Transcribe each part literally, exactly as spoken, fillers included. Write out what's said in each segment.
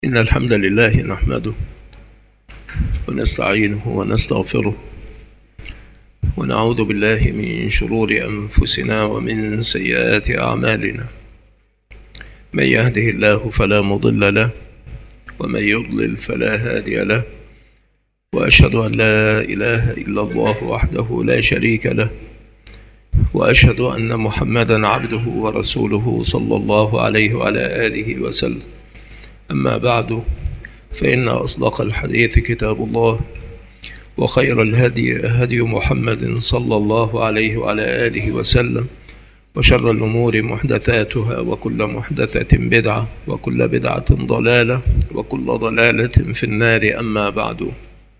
إن الحمد لله نحمده ونستعينه ونستغفره ونعوذ بالله من شرور أنفسنا ومن سيئات أعمالنا. من يهده الله فلا مضل له ومن يضلل فلا هادي له، وأشهد أن لا إله إلا الله وحده لا شريك له، وأشهد أن محمدا عبده ورسوله صلى الله عليه وعلى آله وسلم. أما بعد، فإن أصدق الحديث كتاب الله، وخير الهدي هدي محمد صلى الله عليه وعلى آله وسلم، وشر الأمور محدثاتها، وكل محدثة بدعة، وكل بدعة ضلالة، وكل ضلالة في النار. أما بعد،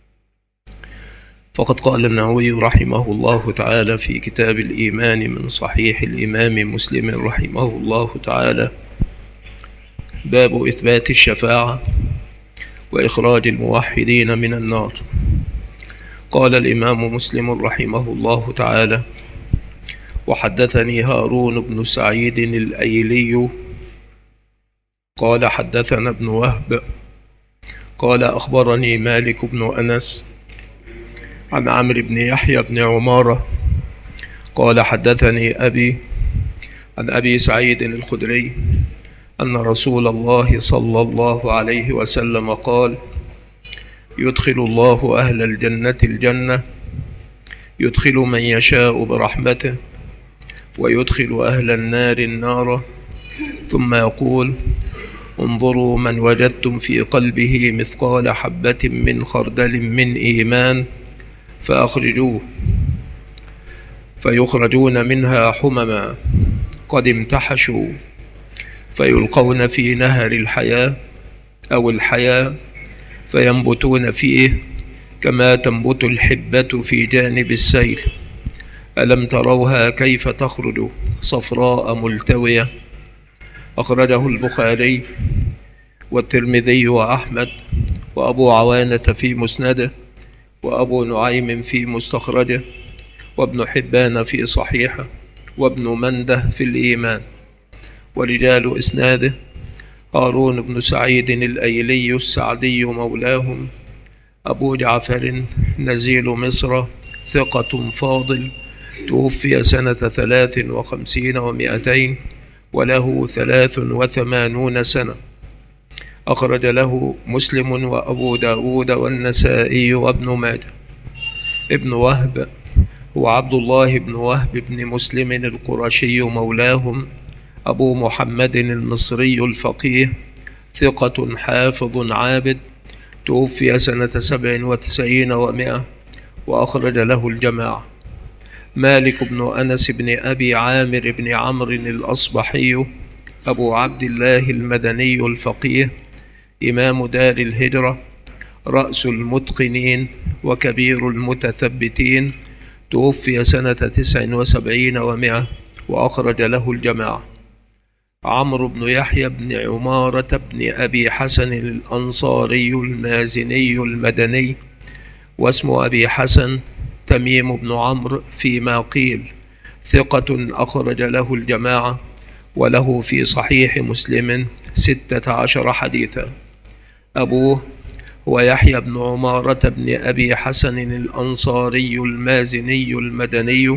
فقد قال النووي رحمه الله تعالى في كتاب الإيمان من صحيح الإمام مسلم رحمه الله تعالى: باب إثبات الشفاعة وإخراج الموحدين من النار. قال الإمام مسلم رحمه الله تعالى: وحدثني هارون بن سعيد الأيلي قال حدثنا ابن وهب قال أخبرني مالك بن أنس عن عمرو بن يحيى بن عمارة قال حدثني أبي عن أبي سعيد الخدري أن رسول الله صلى الله عليه وسلم قال: يدخل الله أهل الجنة الجنة، يدخل من يشاء برحمته، ويدخل أهل النار النار، ثم يقول: انظروا من وجدتم في قلبه مثقال حبة من خردل من إيمان فأخرجوه، فيخرجون منها حمما قد امتحشوا، فيلقون في نهر الحياة أو الحياة، فينبتون فيه كما تنبت الحبة في جانب السيل. ألم تروها كيف تخرج صفراء ملتوية؟ أخرجه البخاري والترمذي وأحمد وأبو عوانة في مسنده، وأبو نعيم في مستخرجه، وابن حبان في صحيحه، وابن منده في الإيمان. ورجال إسناده: هارون بن سعيد الأيلي السعدي مولاهم، أبو جعفر نزيل مصر، ثقة فاضل، توفي سنة ثلاث وخمسين ومائتين وله ثلاث وثمانون سنة. أخرج له مسلم وأبو داود والنسائي وابن ماجه. ابن وهب هو عبد الله بن وهب بن مسلم القرشي مولاهم، أبو محمد المصري الفقيه، ثقة حافظ عابد، توفي سنة سبع وتسعين ومائة وأخرج له الجماعة. مالك بن أنس بن أبي عامر بن عمرو الأصبحي، أبو عبد الله المدني الفقيه، إمام دار الهجرة، رأس المتقنين وكبير المتثبتين، توفي سنة تسع وسبعين ومائة وأخرج له الجماعة. عمرو بن يحيى بن عمارة بن أبي حسن الأنصاري المازني المدني، واسم أبي حسن تميم بن عمرو فيما قيل، ثقة أخرج له الجماعة، وله في صحيح مسلم ستة عشر حديثا. أبوه هو يحيى بن عمارة بن أبي حسن الأنصاري المازني المدني،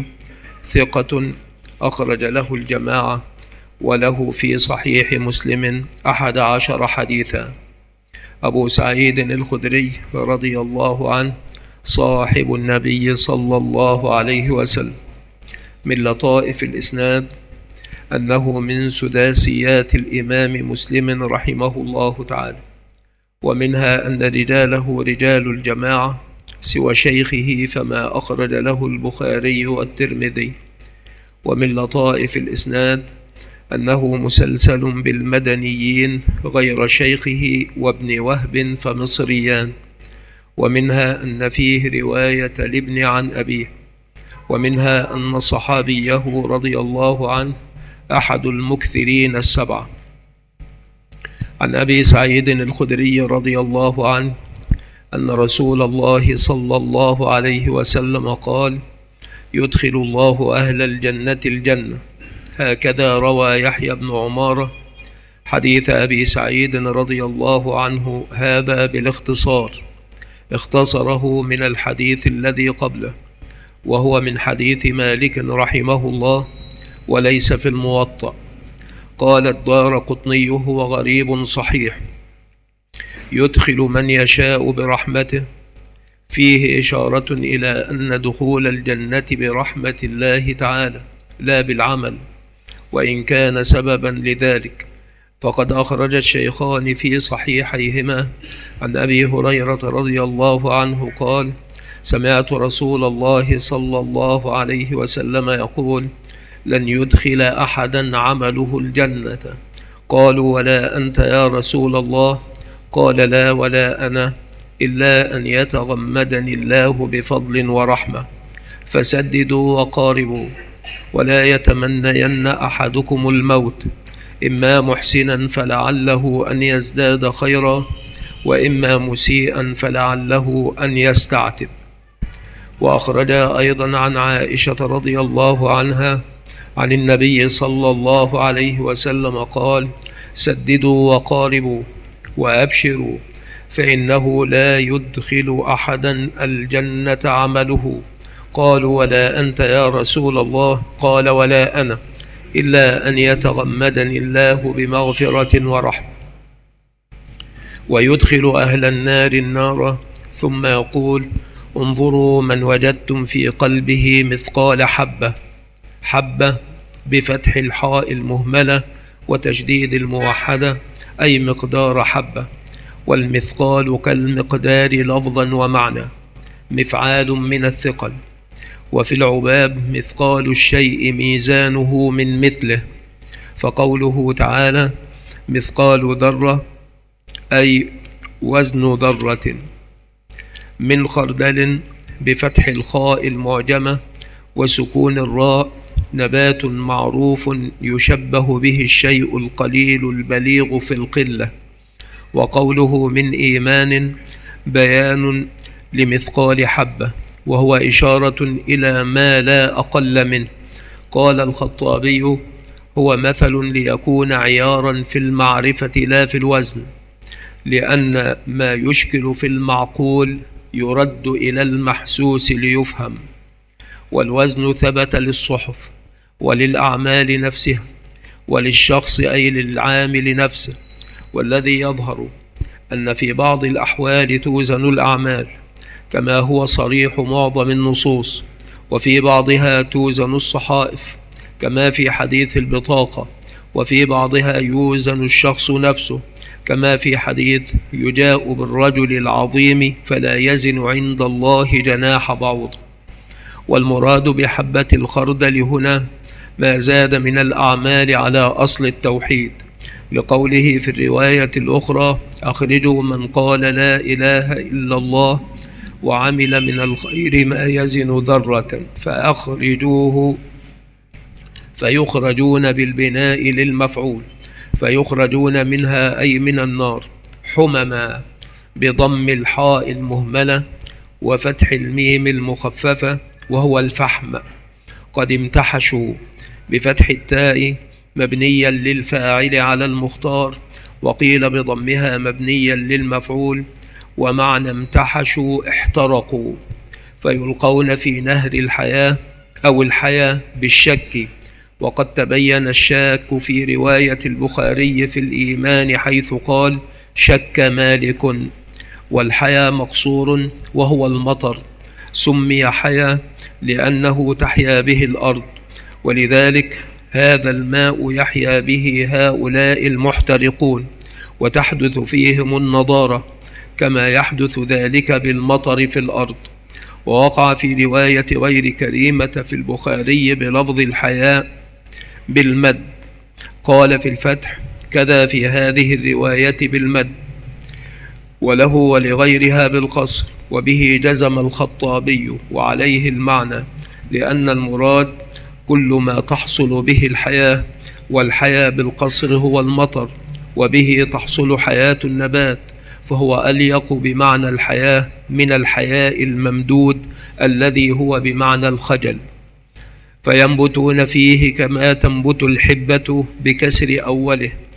ثقة أخرج له الجماعة، وله في صحيح مسلم أحد عشر حديثا. أبو سعيد الخدري رضي الله عنه صاحب النبي صلى الله عليه وسلم. من لطائف الإسناد أنه من سداسيات الإمام مسلم رحمه الله تعالى، ومنها أن رجاله رجال الجماعة سوى شيخه فما أخرج له البخاري والترمذي. ومن لطائف الإسناد أنه مسلسل بالمدنيين غير شيخه وابن وهب فمصريان. ومنها أن فيه رواية لابن عن أبيه. ومنها أن صحابيه رضي الله عنه أحد المكثرين السبعة. عن أبي سعيد الخدري رضي الله عنه أن رسول الله صلى الله عليه وسلم قال: يدخل الله أهل الجنة الجنة. هكذا روى يحيى بن عمارة حديث أبي سعيد رضي الله عنه هذا بالاختصار، اختصره من الحديث الذي قبله، وهو من حديث مالك رحمه الله وليس في الموطأ. قال الدارقطني: هو غريب صحيح، يدخل من يشاء برحمته، فيه إشارة إلى أن دخول الجنة برحمة الله تعالى لا بالعمل، وإن كان سببا لذلك. فقد أخرج الشيخان في صحيحيهما عن أبي هريرة رضي الله عنه قال: سمعت رسول الله صلى الله عليه وسلم يقول: لن يدخل أحدا عمله الجنة. قالوا: ولا أنت يا رسول الله؟ قال: لا ولا أنا، إلا أن يتغمدني الله بفضل ورحمة. فسددوا وقاربوا، ولا يتمنين أحدكم الموت، إما محسنا فلعله أن يزداد خيرا، وإما مسيئا فلعله أن يستعتب. وأخرج أيضا عن عائشة رضي الله عنها عن النبي صلى الله عليه وسلم قال: سددوا وقاربوا وأبشروا، فإنه لا يدخل أحدا الجنة عمله. قالوا: ولا أنت يا رسول الله؟ قال: ولا أنا، إلا أن يتغمدني الله بمغفرة ورحمة. ويدخل أهل النار النار، ثم يقول: انظروا من وجدتم في قلبه مثقال حبة. حبة بفتح الحاء المهملة وتشديد الموحدة، أي مقدار حبة. والمثقال كالمقدار لفظا ومعنى، مفعال من الثقل. وفي العباب مثقال الشيء ميزانه من مثله، فقوله تعالى: مثقال ذرة، أي وزن ذرة. من خردل بفتح الخاء المعجمة وسكون الراء، نبات معروف يشبه به الشيء القليل البليغ في القلة. وقوله من إيمان بيان لمثقال حبة، وهو إشارة إلى ما لا أقل منه. قال الخطابي: هو مثل ليكون عيارا في المعرفة لا في الوزن، لأن ما يشكل في المعقول يرد إلى المحسوس ليفهم. والوزن ثبت للصحف وللأعمال نفسها وللشخص أي للعامل نفسه. والذي يظهر أن في بعض الأحوال توزن الأعمال كما هو صريح معظم النصوص، وفي بعضها توزن الصحائف كما في حديث البطاقة، وفي بعضها يوزن الشخص نفسه كما في حديث يجاء بالرجل العظيم فلا يزن عند الله جناح بعوض. والمراد بحبة الخردل هنا ما زاد من الأعمال على أصل التوحيد، لقوله في الرواية الأخرى: أخرجوا من قال لا إله إلا الله وعمل من الخير ما يزن ذرة فأخرجوه، فيخرجون بالبناء للمفعول، فيخرجون منها أي من النار. حمما بضم الحاء المهملة وفتح الميم المخففة، وهو الفحم. قد امتحشوا بفتح التاء مبنيا للفاعل على المختار، وقيل بضمها مبنيا للمفعول. ومعنى امتحشوا احترقوا، فيلقون في نهر الحياة أو الحياة بالشك. وقد تبين الشاك في رواية البخاري في الإيمان حيث قال: شك مالك. والحياة مقصور وهو المطر، سمي حياة لأنه تحيا به الأرض، ولذلك هذا الماء يحيا به هؤلاء المحترقون، وتحدث فيهم النضارة كما يحدث ذلك بالمطر في الأرض. ووقع في رواية غير كريمة في البخاري بلفظ الحياة بالمد، قال في الفتح: كذا في هذه الرواية بالمد، وله ولغيرها بالقصر. وبه جزم الخطابي وعليه المعنى، لأن المراد كل ما تحصل به الحياة، والحياة بالقصر هو المطر، وبه تحصل حياة النبات، فهو أليق بمعنى الحياة من الحياء الممدود الذي هو بمعنى الخجل. فينبتون فيه كما تنبت الحبة بكسر أوله،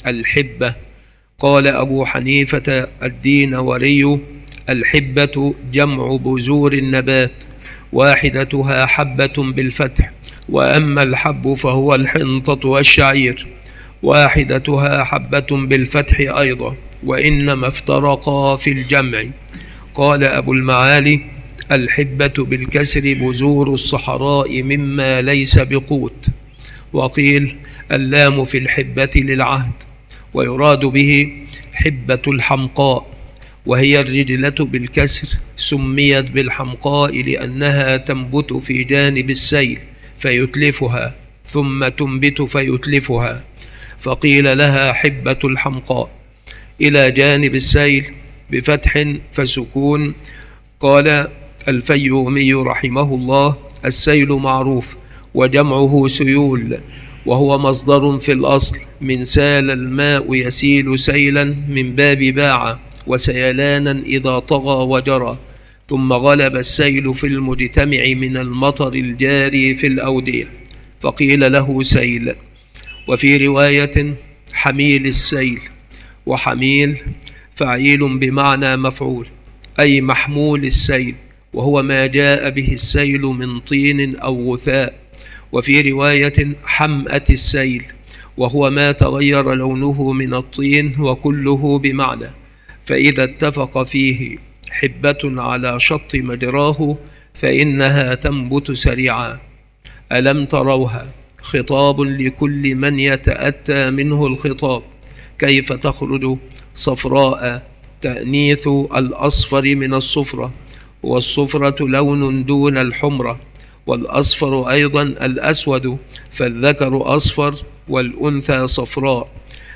الحبة. قال أبو حنيفة الدينوري: الحبة جمع بذور النبات، واحدتها حبة بالفتح، وأما الحب فهو الحنطة والشعير، واحدتها حبة بالفتح أيضا، وإنما افترقا في الجمع. قال أبو المعالي: الحبة بالكسر بذور الصحراء مما ليس بقوت. وقيل: اللام في الحبة للعهد، ويراد به حبة الحمقاء، وهي الرجلة بالكسر، سميت بالحمقاء لأنها تنبت في جانب السيل فيتلفها، ثم تنبت فيتلفها، فقيل لها حبة الحمقاء. إلى جانب السيل بفتح فسكون. قال الفيومي رحمه الله: السيل معروف وجمعه سيول، وهو مصدر في الأصل من سال الماء يسيل سيلا من باب باع، وسيلانا إذا طغى وجرى، ثم غلب السيل في المجتمع من المطر الجاري في الأودية فقيل له سيل. وفي رواية: حميل السيل، وحميل فعيل بمعنى مفعول، أي محمول السيل، وهو ما جاء به السيل من طين أو غثاء. وفي رواية: حمأة السيل، وهو ما تغير لونه من الطين، وكله بمعنى. فإذا اتفق فيه حبة على شط مجراه فإنها تنبت سريعا. ألم تروها؟ خطاب لكل من يتأتى منه الخطاب. كيف تخرج صفراء؟ تأنيث الأصفر من الصفرة، والصفرة لون دون الحمرة، والأصفر أيضا الأسود، فالذكر أصفر والأنثى صفراء.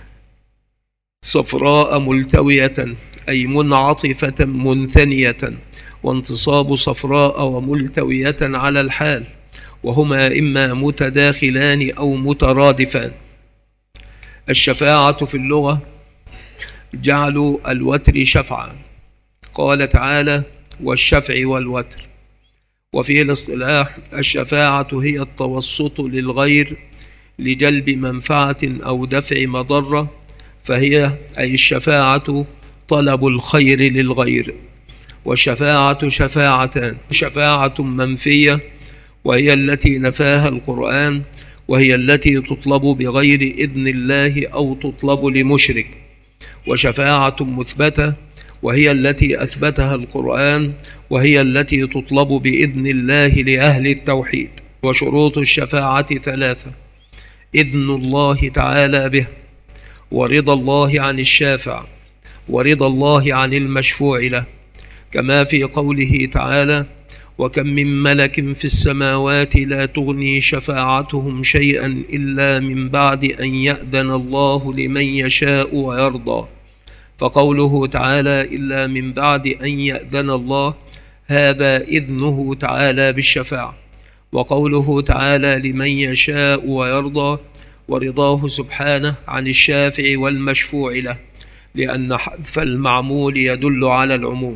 صفراء ملتوية أي منعطفة منثنية، وانتصاب صفراء وملتوية على الحال، وهما إما متداخلان أو مترادفان. الشفاعة في اللغة جعل الوتر شفعا، قال تعالى: والشفع والوتر. وفي الاصطلاح الشفاعة هي التوسط للغير لجلب منفعة أو دفع مضرة، فهي أي الشفاعة طلب الخير للغير. والشفاعة شفاعتان: شفاعة منفية وهي التي نفاها القرآن، وهي التي تطلب بغير إذن الله أو تطلب لمشرك، وشفاعة مثبتة وهي التي أثبتها القرآن، وهي التي تطلب بإذن الله لأهل التوحيد. وشروط الشفاعة ثلاثة: إذن الله تعالى به، ورضا الله عن الشافع، ورضا الله عن المشفوع له، كما في قوله تعالى: وكم من ملك في السماوات لا تغني شفاعتهم شيئا إلا من بعد أن يأذن الله لمن يشاء ويرضى. فقوله تعالى: إلا من بعد أن يأذن الله، هذا إذنه تعالى بالشفاعة. وقوله تعالى: لمن يشاء ويرضى، ورضاه سبحانه عن الشافع والمشفوع له، لأن حذف المعمول يدل على العموم.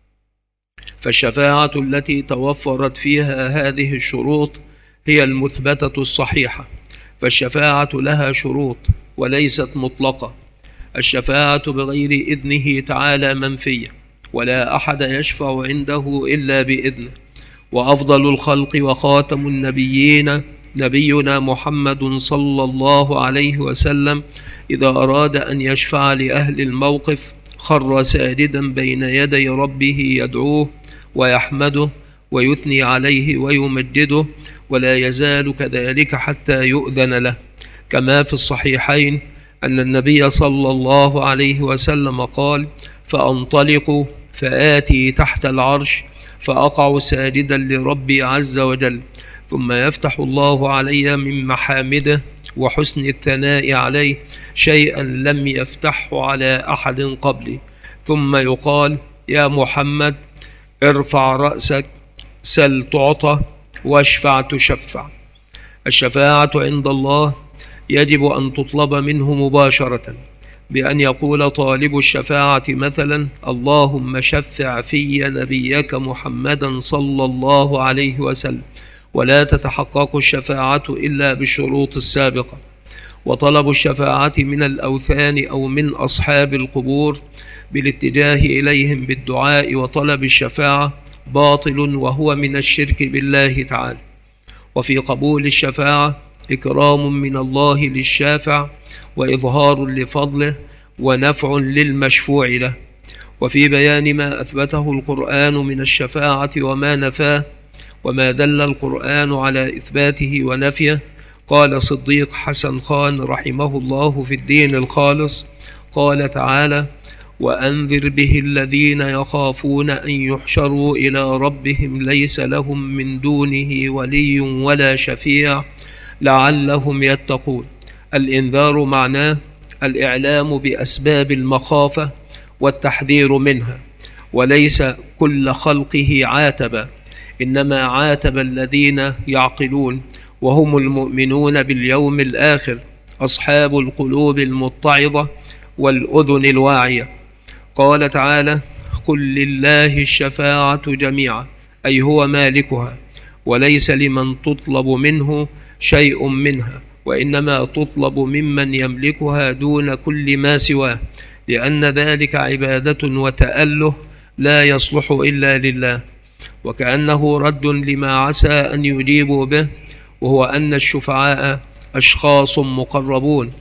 فالشفاعة التي توفرت فيها هذه الشروط هي المثبتة الصحيحة، فالشفاعة لها شروط وليست مطلقة. الشفاعة بغير إذنه تعالى منفية، ولا أحد يشفع عنده إلا بإذنه. وأفضل الخلق وخاتم النبيين نبينا محمد صلى الله عليه وسلم إذا أراد أن يشفع لأهل الموقف خر ساجدا بين يدي ربه يدعوه ويحمده ويثني عليه ويمجده، ولا يزال كذلك حتى يؤذن له. كما في الصحيحين أن النبي صلى الله عليه وسلم قال: فأنطلق فآتي تحت العرش فأقع ساجدا لربي عز وجل، ثم يفتح الله علي من محامده وحسن الثناء عليه شيئا لم يفتحه على أحد قبلي، ثم يقال: يا محمد ارفع رأسك، سل تعطى، واشفع تشفع. الشفاعة عند الله يجب أن تطلب منه مباشرة، بأن يقول طالب الشفاعة مثلا: اللهم شفع في نبيك محمدا صلى الله عليه وسلم. ولا تتحقق الشفاعة إلا بالشروط السابقة. وطلب الشفاعة من الأوثان أو من أصحاب القبور بالاتجاه إليهم بالدعاء وطلب الشفاعة باطل وهو من الشرك بالله تعالى. وفي قبول الشفاعة إكرام من الله للشافع وإظهار لفضله ونفع للمشفوع له. وفي بيان ما أثبته القرآن من الشفاعة وما نفاه وما دل القرآن على إثباته ونفيه، قال صديق حسن خان رحمه الله في الدين الخالص، قال تعالى: وأنذر به الذين يخافون أن يحشروا إلى ربهم ليس لهم من دونه ولي ولا شفيع لعلهم يتقون. الإنذار معناه الإعلام بأسباب المخافة والتحذير منها، وليس كل خلقه عاتب، إنما عاتب الذين يعقلون وهم المؤمنون باليوم الآخر أصحاب القلوب المتعظة والأذن الواعية. قال تعالى: قل لله الشفاعة جميعا، أي هو مالكها، وليس لمن تطلب منه شيء منها، وإنما تطلب ممن يملكها دون كل ما سواه، لأن ذلك عبادة وتأله لا يصلح إلا لله. وكأنه رد لما عسى أن يجيبوا به، وهو أن الشفعاء أشخاص مقربون.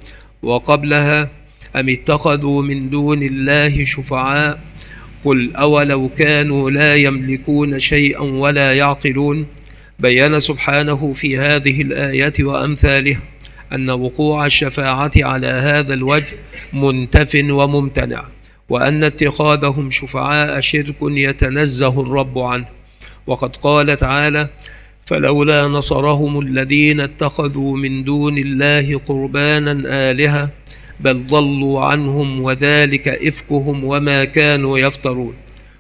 وقبلها: أم اتخذوا من دون الله شفعاء قل أولو كانوا لا يملكون شيئا ولا يعقلون. بيّن سبحانه في هذه الآية وأمثالها أن وقوع الشفاعة على هذا الوجه منتف وممتنع، وأن اتخاذهم شفعاء شرك يتنزه الرب عنه. وقد قال تعالى: فلولا نصرهم الذين اتخذوا من دون الله قربانا آلهة بل ضلوا عنهم وذلك إفكهم وما كانوا يفترون.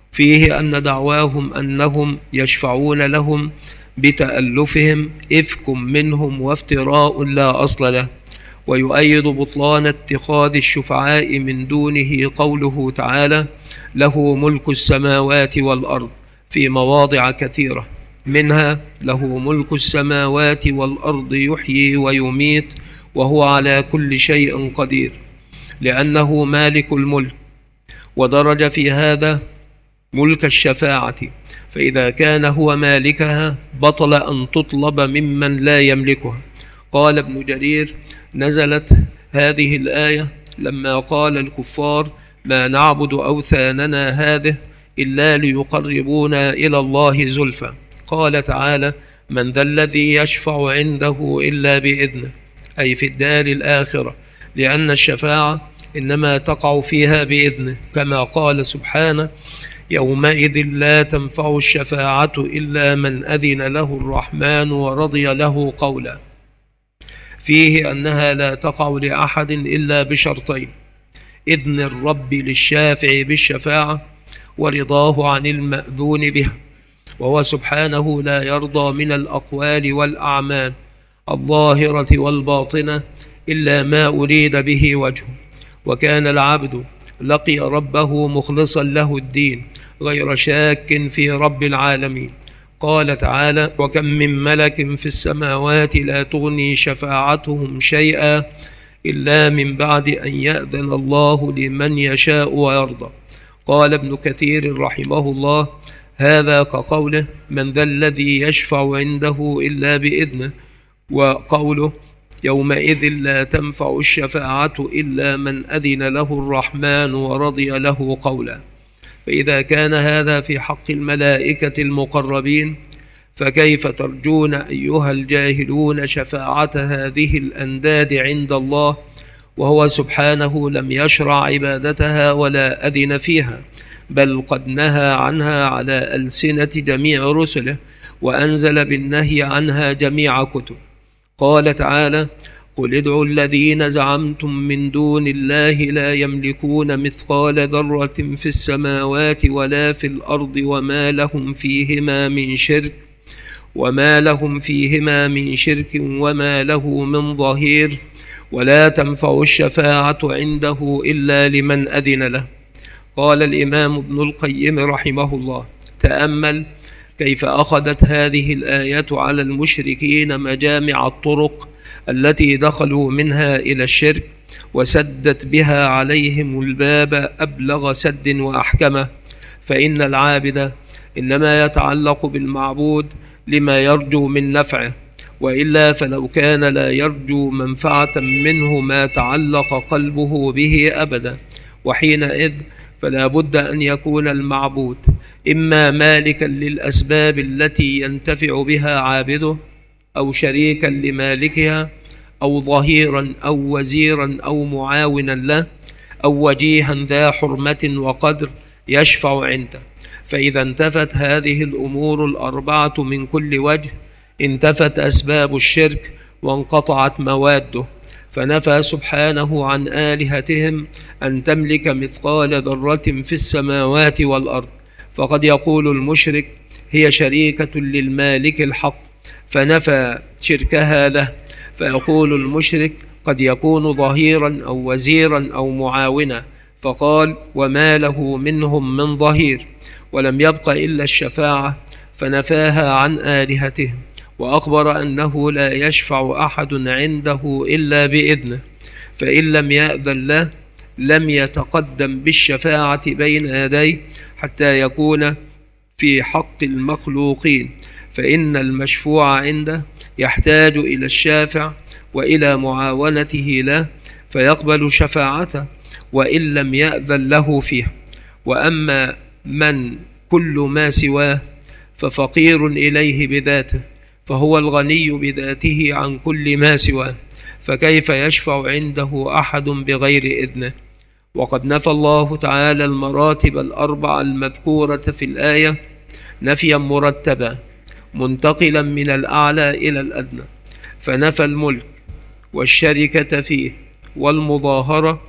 فيه أن دعواهم أنهم يشفعون لهم بتألفهم إفك منهم وافتراء لا أصل له. ويؤيد بطلان اتخاذ الشفعاء من دونه قوله تعالى: له ملك السماوات والأرض، في مواضع كثيرة، منها: له ملك السماوات والأرض يحيي ويميت وهو على كل شيء قدير، لأنه مالك الملك. ودرج في هذا ملك الشفاعة، فإذا كان هو مالكها بطل أن تطلب ممن لا يملكها. قال ابن جرير: نزلت هذه الآية لما قال الكفار: ما نعبد أوثاننا هذه إلا ليقربونا إلى الله زلفى. قال تعالى: من ذا الذي يشفع عنده إلا بإذنه، أي في الدار الآخرة، لأن الشفاعة إنما تقع فيها بإذنه، كما قال سبحانه: يومئذ لا تنفع الشفاعة إلا من أذن له الرحمن ورضي له قولا. فيه أنها لا تقع لأحد إلا بشرطين: إذن الرب للشافع بالشفاعة ورضاه عن المأذون بها، وهو سبحانه لا يرضى من الأقوال والأعمال الظاهرة والباطنة إلا ما أريد به وجهه. وكان العبد لقي ربه مخلصا له الدين غير شاك في رب العالمين. قال تعالى: وكم من ملك في السماوات لا تغني شفاعتهم شيئا إلا من بعد أن يأذن الله لمن يشاء ويرضى. قال ابن كثير رحمه الله: هذا كقوله: من ذا الذي يشفع عنده إلا بإذنه، وقوله: يومئذ لا تنفع الشفاعة إلا من أذن له الرحمن ورضي له قولا. فإذا كان هذا في حق الملائكة المقربين، فكيف ترجون أيها الجاهلون شفاعة هذه الأنداد عند الله، وهو سبحانه لم يشرع عبادتها ولا أذن فيها، بل قد نهى عنها على ألسنة جميع رسله، وأنزل بالنهي عنها جميع كتب. قال تعالى: قل ادعوا الذين زعمتم من دون الله لا يملكون مثقال ذرة في السماوات ولا في الأرض وما لهم فيهما من شرك وما لهم فيهما من شرك وما له من ظهير ولا تنفع الشفاعة عنده إلا لمن أذن له. قال الإمام ابن القيم رحمه الله: تأمل كيف أخذت هذه الآية على المشركين مجامع الطرق التي دخلوا منها إلى الشرك، وسدت بها عليهم الباب أبلغ سد وأحكمه. فإن العابد إنما يتعلق بالمعبود لما يرجو من نفعه، وإلا فلو كان لا يرجو منفعة منه ما تعلق قلبه به أبدا، وحينئذ فلا بد أن يكون المعبود إما مالكا للأسباب التي ينتفع بها عابده، أو شريكا لمالكها، أو ظهيرا أو وزيرا أو معاونا له، أو وجيها ذا حرمة وقدر يشفع عنده. فإذا انتفت هذه الأمور الأربعة من كل وجه انتفت أسباب الشرك وانقطعت مواده، فنفى سبحانه عن آلهتهم أن تملك مثقال ذرة في السماوات والأرض. فقد يقول المشرك هي شريكة للمالك الحق فنفى شركها له، فيقول المشرك قد يكون ظهيرا أو وزيرا أو معاونا، فقال وما له منهم من ظهير، ولم يبق إلا الشفاعة فنفاها عن آلهتهم، وأخبر أنه لا يشفع أحد عنده إلا بإذنه، فإن لم يأذن له لم يتقدم بالشفاعة بين يديه حتى يكون في حق المخلوقين، فإن المشفوع عنده يحتاج إلى الشافع وإلى معاونته له فيقبل شفاعته وإن لم يأذن له فيها. وأما من كل ما سواه ففقير إليه بذاته، فهو الغني بذاته عن كل ما سواه، فكيف يشفع عنده أحد بغير إذنه؟ وقد نفى الله تعالى المراتب الأربع المذكورة في الآية نفيا مرتبا منتقلا من الأعلى إلى الأدنى، فنفى الملك والشركة فيه والمظاهرة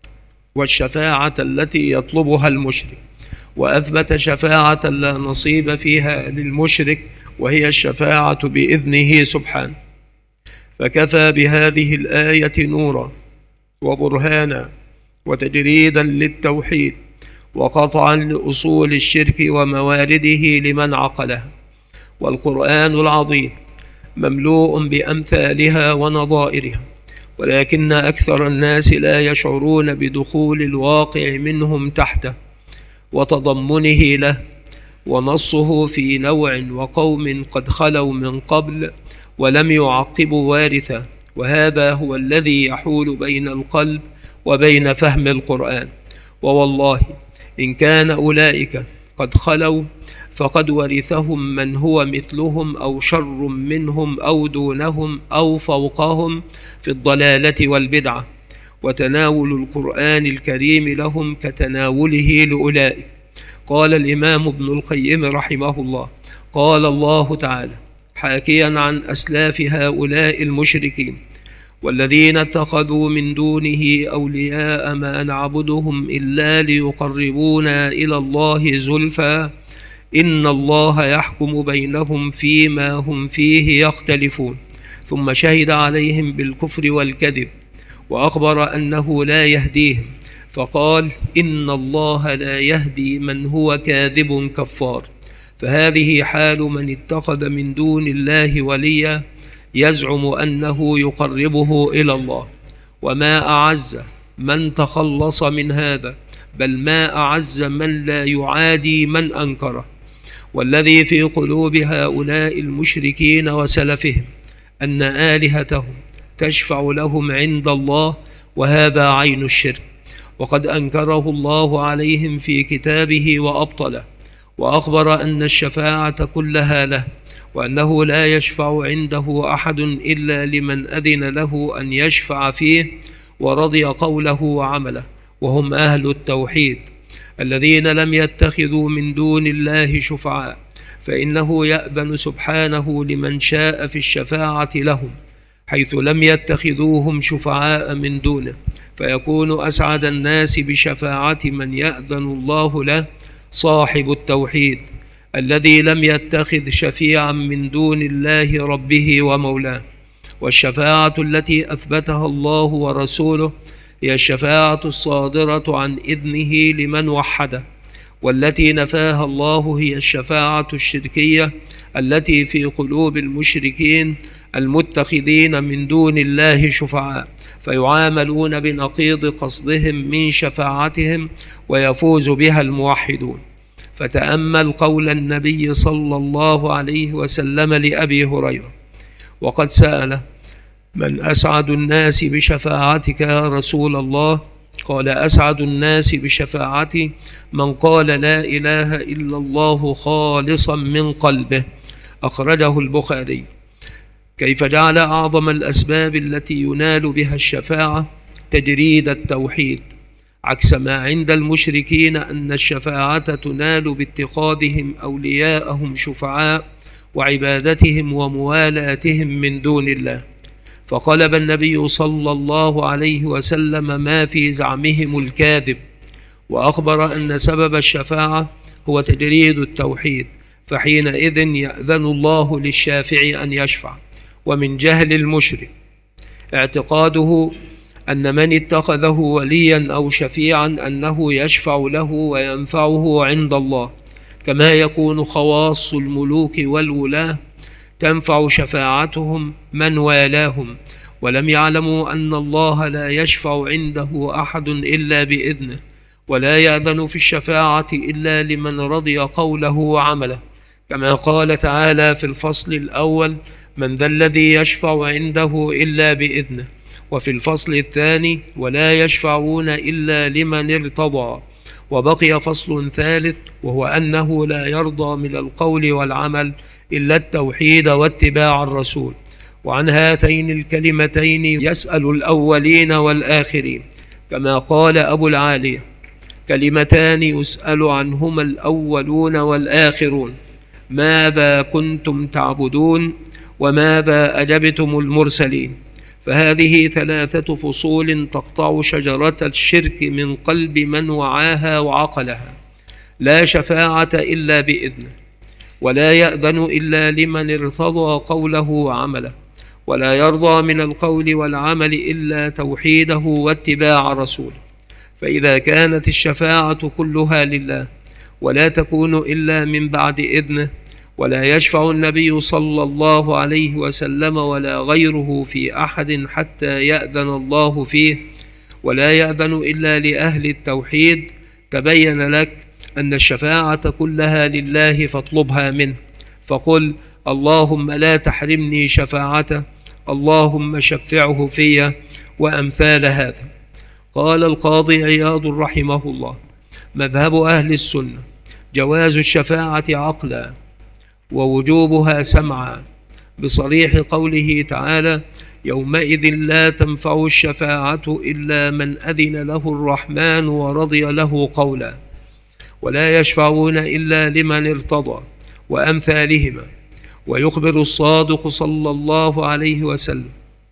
والشفاعة التي يطلبها المشرك، وأثبت شفاعة لا نصيب فيها للمشرك وهي الشفاعة بإذنه سبحانه. فكفى بهذه الآية نورا وبرهانا وتجريدا للتوحيد وقطعا لأصول الشرك وموارده لمن عقلها. والقرآن العظيم مملوء بأمثالها ونظائرها، ولكن أكثر الناس لا يشعرون بدخول الواقع منهم تحته وتضمنه له، ونصه في نوع وقوم قد خلوا من قبل ولم يعقبوا وارثا، وهذا هو الذي يحول بين القلب وبين فهم القرآن. ووالله إن كان أولئك قد خلوا فقد ورثهم من هو مثلهم أو شر منهم أو دونهم أو فوقهم في الضلالة والبدعة، وتناول القرآن الكريم لهم كتناوله لأولئك. قال الإمام ابن القيم رحمه الله قال الله تعالى حاكيا عن أسلاف هؤلاء المشركين: والذين اتخذوا من دونه أولياء ما نعبدهم إلا ليقربونا إلى الله زلفى إن الله يحكم بينهم فيما هم فيه يختلفون. ثم شهد عليهم بالكفر والكذب وأخبر أنه لا يهديهم، فقال إن الله لا يهدي من هو كاذب كفار. فهذه حال من اتخذ من دون الله وليا يزعم أنه يقربه إلى الله. وما أعز من تخلص من هذا، بل ما أعز من لا يعادي من أنكره. والذي في قلوب هؤلاء المشركين وسلفهم أن آلهتهم تشفع لهم عند الله، وهذا عين الشرك، وقد أنكره الله عليهم في كتابه وأبطله، وأخبر أن الشفاعة كلها له، وأنه لا يشفع عنده أحد إلا لمن أذن له أن يشفع فيه ورضي قوله وعمله، وهم أهل التوحيد الذين لم يتخذوا من دون الله شفعاء، فإنه يأذن سبحانه لمن شاء في الشفاعة لهم حيث لم يتخذوهم شفعاء من دونه، فيكون أسعد الناس بشفاعة من يأذن الله له صاحب التوحيد الذي لم يتخذ شفيعا من دون الله ربه ومولاه. والشفاعة التي أثبتها الله ورسوله هي الشفاعة الصادرة عن إذنه لمن وحده، والتي نفاها الله هي الشفاعة الشركية التي في قلوب المشركين المتخذين من دون الله شفعاء، فيعاملون بنقيض قصدهم من شفاعتهم ويفوز بها الموحدون. فتأمل قول النبي صلى الله عليه وسلم لأبي هريرة وقد سأله: من أسعد الناس بشفاعتك يا رسول الله؟ قال: أسعد الناس بشفاعتي من قال لا إله إلا الله خالصا من قلبه. أخرجه البخاري. كيف جعل أعظم الأسباب التي ينال بها الشفاعة تجريد التوحيد، عكس ما عند المشركين أن الشفاعة تنال باتخاذهم أولياءهم شفعاء وعبادتهم وموالاتهم من دون الله. فقلب النبي صلى الله عليه وسلم ما في زعمهم الكاذب، وأخبر أن سبب الشفاعة هو تجريد التوحيد، فحينئذ يأذن الله للشافع أن يشفع. ومن جهل المشرك اعتقاده أن من اتخذه وليا أو شفيعا أنه يشفع له وينفعه عند الله، كما يكون خواص الملوك والولاة تنفع شفاعتهم من والاهم، ولم يعلموا أن الله لا يشفع عنده أحد إلا بإذنه، ولا يأذن في الشفاعة إلا لمن رضي قوله وعمله، كما قال تعالى في الفصل الأول: من ذا الذي يشفع عنده إلا بإذنه. وفي الفصل الثاني: ولا يشفعون إلا لمن ارتضى. وبقي فصل ثالث وهو أنه لا يرضى من القول والعمل إلا التوحيد واتباع الرسول. وعن هاتين الكلمتين يسأل الأولين والآخرين، كما قال أبو العالية: كلمتان يسأل عنهما الأولون والآخرون: ماذا كنتم تعبدون؟ وماذا أجبتم المرسلين؟ فهذه ثلاثة فصول تقطع شجرة الشرك من قلب من وعاها وعقلها. لا شفاعة إلا بإذنه، ولا يأذن إلا لمن ارتضى قوله وعمله، ولا يرضى من القول والعمل إلا توحيده واتباع رسوله. فإذا كانت الشفاعة كلها لله ولا تكون إلا من بعد إذنه، ولا يشفع النبي صلى الله عليه وسلم ولا غيره في أحد حتى يأذن الله فيه، ولا يأذن إلا لأهل التوحيد، تبين لك أن الشفاعة كلها لله فاطلبها منه. فقل: اللهم لا تحرمني شفاعته، اللهم شفعه في، وأمثال هذا. قال القاضي عياض رحمه الله: مذهب أهل السنة جواز الشفاعة عقلا ووجوبها سمعا، بصريح قوله تعالى: يومئذ لا تنفع الشفاعة إلا من أذن له الرحمن ورضي له قولا، ولا يشفعون إلا لمن ارتضى، وأمثالهما. ويخبر الصادق صلى الله عليه وسلم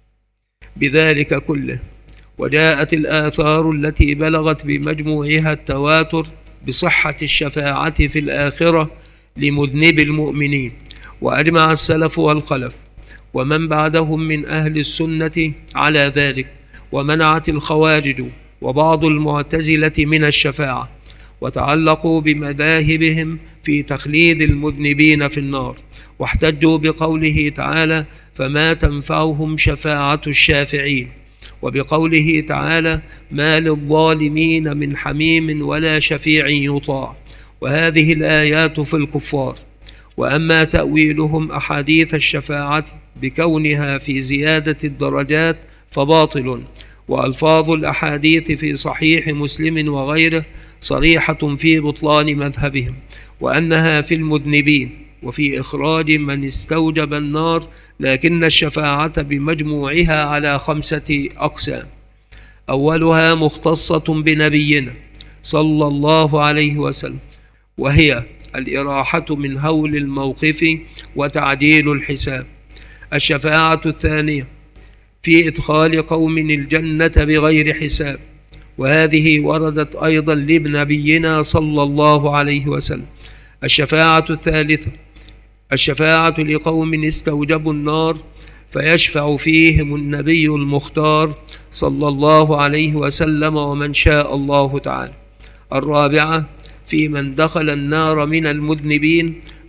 بذلك كله. وجاءت الآثار التي بلغت بمجموعها التواتر بصحة الشفاعة في الآخرة لمذنب المؤمنين، وأجمع السلف والخلف ومن بعدهم من أهل السنة على ذلك، ومنعت الخوارج وبعض المعتزلة من الشفاعة، وتعلقوا بمذاهبهم في تخليد المذنبين في النار، واحتجوا بقوله تعالى: فما تنفعهم شفاعة الشافعين، وبقوله تعالى: ما للظالمين من حميم ولا شفيع يطاع. وهذه الآيات في الكفار. وأما تأويلهم أحاديث الشفاعة بكونها في زيادة الدرجات فباطل، وألفاظ الأحاديث في صحيح مسلم وغيره صريحة في بطلان مذهبهم، وأنها في المذنبين وفي إخراج من استوجب النار، لكن الشفاعة بمجموعها على خمسة أقسام: أولها مختصة بنبينا صلى الله عليه وسلم، وهي الإراحة من هول الموقف وتعديل الحساب. الشفاعة الثانية في إدخال قوم الجنة بغير حساب، وهذه وردت أيضا لنبينا صلى الله عليه وسلم. الشفاعة الثالثة الشفاعة لقوم استوجبوا النار فيشفع فيهم النبي المختار صلى الله عليه وسلم ومن شاء الله تعالى. الرابعة في من دخل النار من المذنبين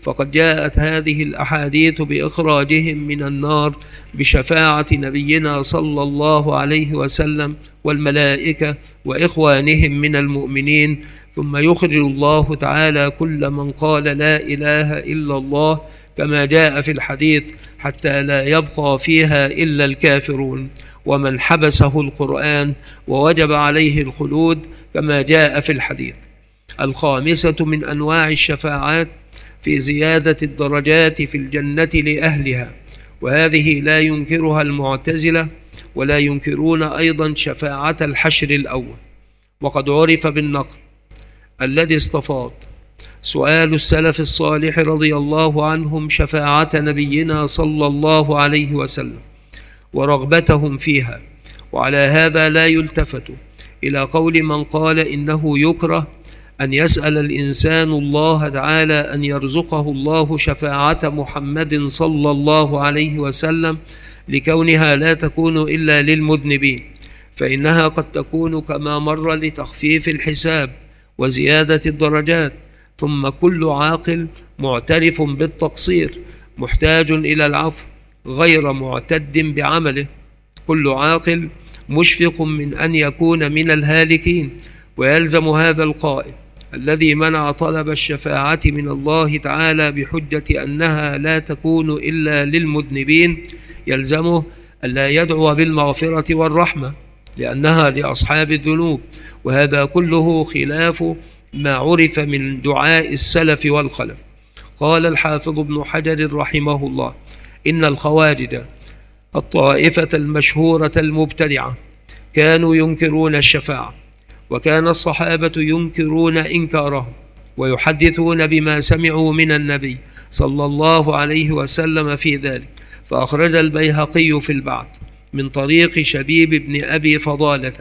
فقد جاءت هذه الأحاديث بإخراجهم من النار بشفاعة نبينا صلى الله عليه وسلم والملائكة وإخوانهم من المؤمنين، ثم يخرج الله تعالى كل من قال لا إله إلا الله كما جاء في الحديث حتى لا يبقى فيها إلا الكافرون، ومن حبسه القرآن ووجب عليه الخلود كما جاء في الحديث. الخامسة من أنواع الشفاعات في زيادة الدرجات في الجنة لأهلها، وهذه لا ينكرها المعتزلة ولا ينكرون أيضا شفاعة الحشر الأول. وقد عرف بالنقل الذي استفاض سؤال السلف الصالح رضي الله عنهم شفاعة نبينا صلى الله عليه وسلم ورغبتهم فيها، وعلى هذا لا يلتفت إلى قول من قال إنه يكره أن يسأل الإنسان الله تعالى أن يرزقه الله شفاعة محمد صلى الله عليه وسلم لكونها لا تكون إلا للمذنبين، فإنها قد تكون كما مر لتخفيف الحساب وزيادة الدرجات. ثم كل عاقل معترف بالتقصير محتاج إلى العفو غير معتد بعمله، كل عاقل مشفق من أن يكون من الهالكين، ويلزم هذا القائل الذي منع طلب الشفاعة من الله تعالى بحجة أنها لا تكون إلا للمذنبين، يلزمه ألا يدعو بالمغفرة والرحمة لأنها لأصحاب الذنوب، وهذا كله خلاف ما عرف من دعاء السلف والخلف. قال الحافظ ابن حجر رحمه الله: إن الخوارج الطائفة المشهورة المبتدعة كانوا ينكرون الشفاعة، وكان الصحابة ينكرون إنكارهم ويحدثون بما سمعوا من النبي صلى الله عليه وسلم في ذلك. فأخرج البيهقي في البعث من طريق شبيب بن أبي فضالة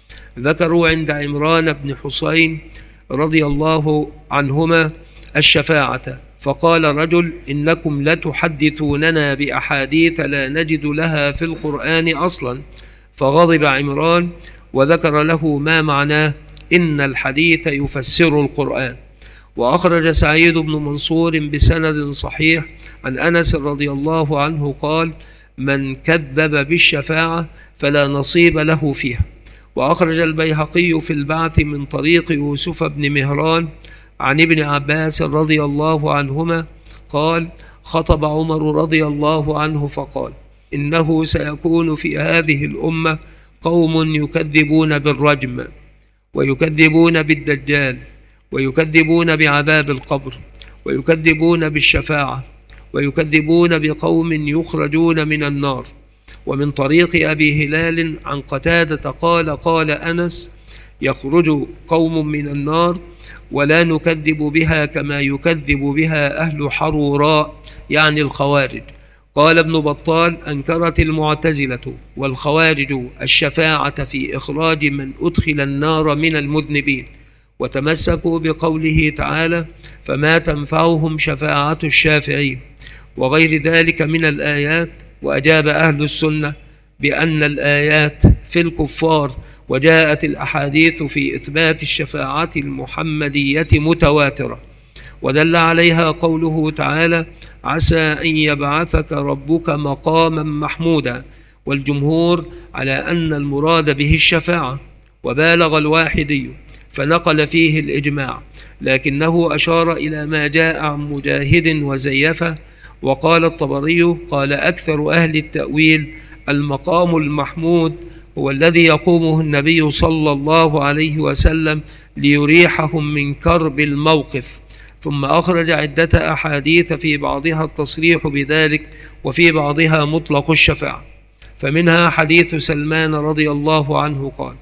ذكروا عند عمران بن حسين رضي الله عنهما الشفاعة، فقال رجل: إنكم لتحدثوننا بأحاديث لا نجد لها في القرآن أصلا. فغضب عمران وذكر له ما معناه: إن الحديث يفسر القرآن. وأخرج سعيد بن منصور بسند صحيح عن أنس رضي الله عنه قال: من كذب بالشفاعة فلا نصيب له فيها. وأخرج البيهقي في البعث من طريق يوسف بن مهران عن ابن عباس رضي الله عنهما قال: خطب عمر رضي الله عنه فقال: إنه سيكون في هذه الأمة قوم يكذبون بالرجم، ويكذبون بالدجال، ويكذبون بعذاب القبر، ويكذبون بالشفاعة، ويكذبون بقوم يخرجون من النار. ومن طريق أبي هلال عن قتادة قال: قال أنس: يخرج قوم من النار ولا نكذب بها كما يكذب بها أهل حروراء، يعني الخوارج. قال ابن بطال: أنكرت المعتزلة والخوارج الشفاعة في إخراج من أدخل النار من المذنبين، وتمسكوا بقوله تعالى: فما تنفعهم شفاعة الشافعين، وغير ذلك من الآيات. وأجاب أهل السنة بأن الآيات في الكفار وجاءت الأحاديث في إثبات الشفاعة المحمدية متواترة، ودل عليها قوله تعالى: عسى أن يبعثك ربك مقاما محمودا، والجمهور على أن المراد به الشفاعة. وبالغ الواحدي فنقل فيه الإجماع، لكنه أشار إلى ما جاء عن مجاهد وزيفه. وقال الطبري: قال أكثر أهل التأويل: المقام المحمود هو الذي يقومه النبي صلى الله عليه وسلم ليريحهم من كرب الموقف. ثم أخرج عدة أحاديث في بعضها التصريح بذلك، وفي بعضها مطلق الشفاعة. فمنها حديث سلمان رضي الله عنه قال: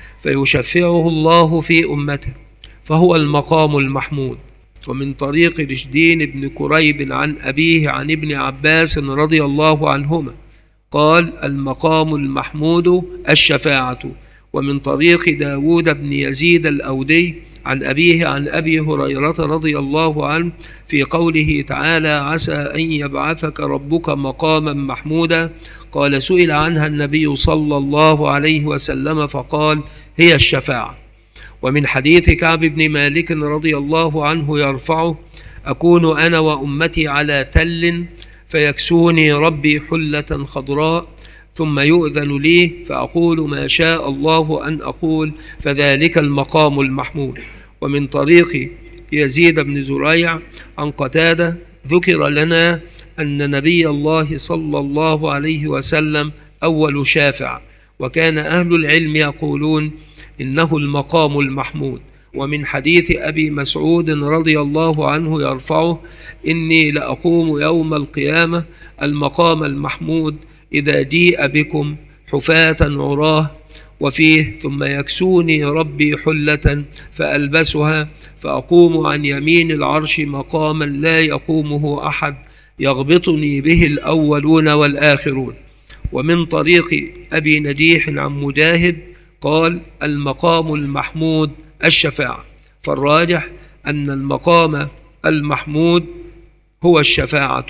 فيشفعه الله في أمته، فهو المقام المحمود. ومن طريق رشدين بن كريب عن أبيه عن ابن عباس رضي الله عنهما قال: المقام المحمود الشفاعة. ومن طريق داود بن يزيد الأودي عن أبيه عن أبي هريرة رضي الله عنه في قوله تعالى: عسى أن يبعثك ربك مقاما محمودا، قال: سئل عنها النبي صلى الله عليه وسلم فقال: هي الشفاعة. ومن حديث كعب بن مالك رضي الله عنه يرفعه: أكون أنا وأمتي على تل فيكسوني ربي حلة خضراء ثم يؤذن لي فأقول ما شاء الله أن أقول فذلك المقام المحمود. ومن طريق يزيد بن زريع عن قتادة ذكر لنا أن نبي الله صلى الله عليه وسلم أول شافع، وكان أهل العلم يقولون إنه المقام المحمود. ومن حديث أبي مسعود رضي الله عنه يرفعه: إني لأقوم يوم القيامة المقام المحمود إذا جيء بكم حفاة عراه، وفيه ثم يكسوني ربي حلة فألبسها فأقوم عن يمين العرش مقاما لا يقومه أحد يغبطني به الأولون والآخرون. ومن طريق أبي نجيح عن مجاهد قال: المقام المحمود الشفاعة. فالراجح أن المقام المحمود هو الشفاعة.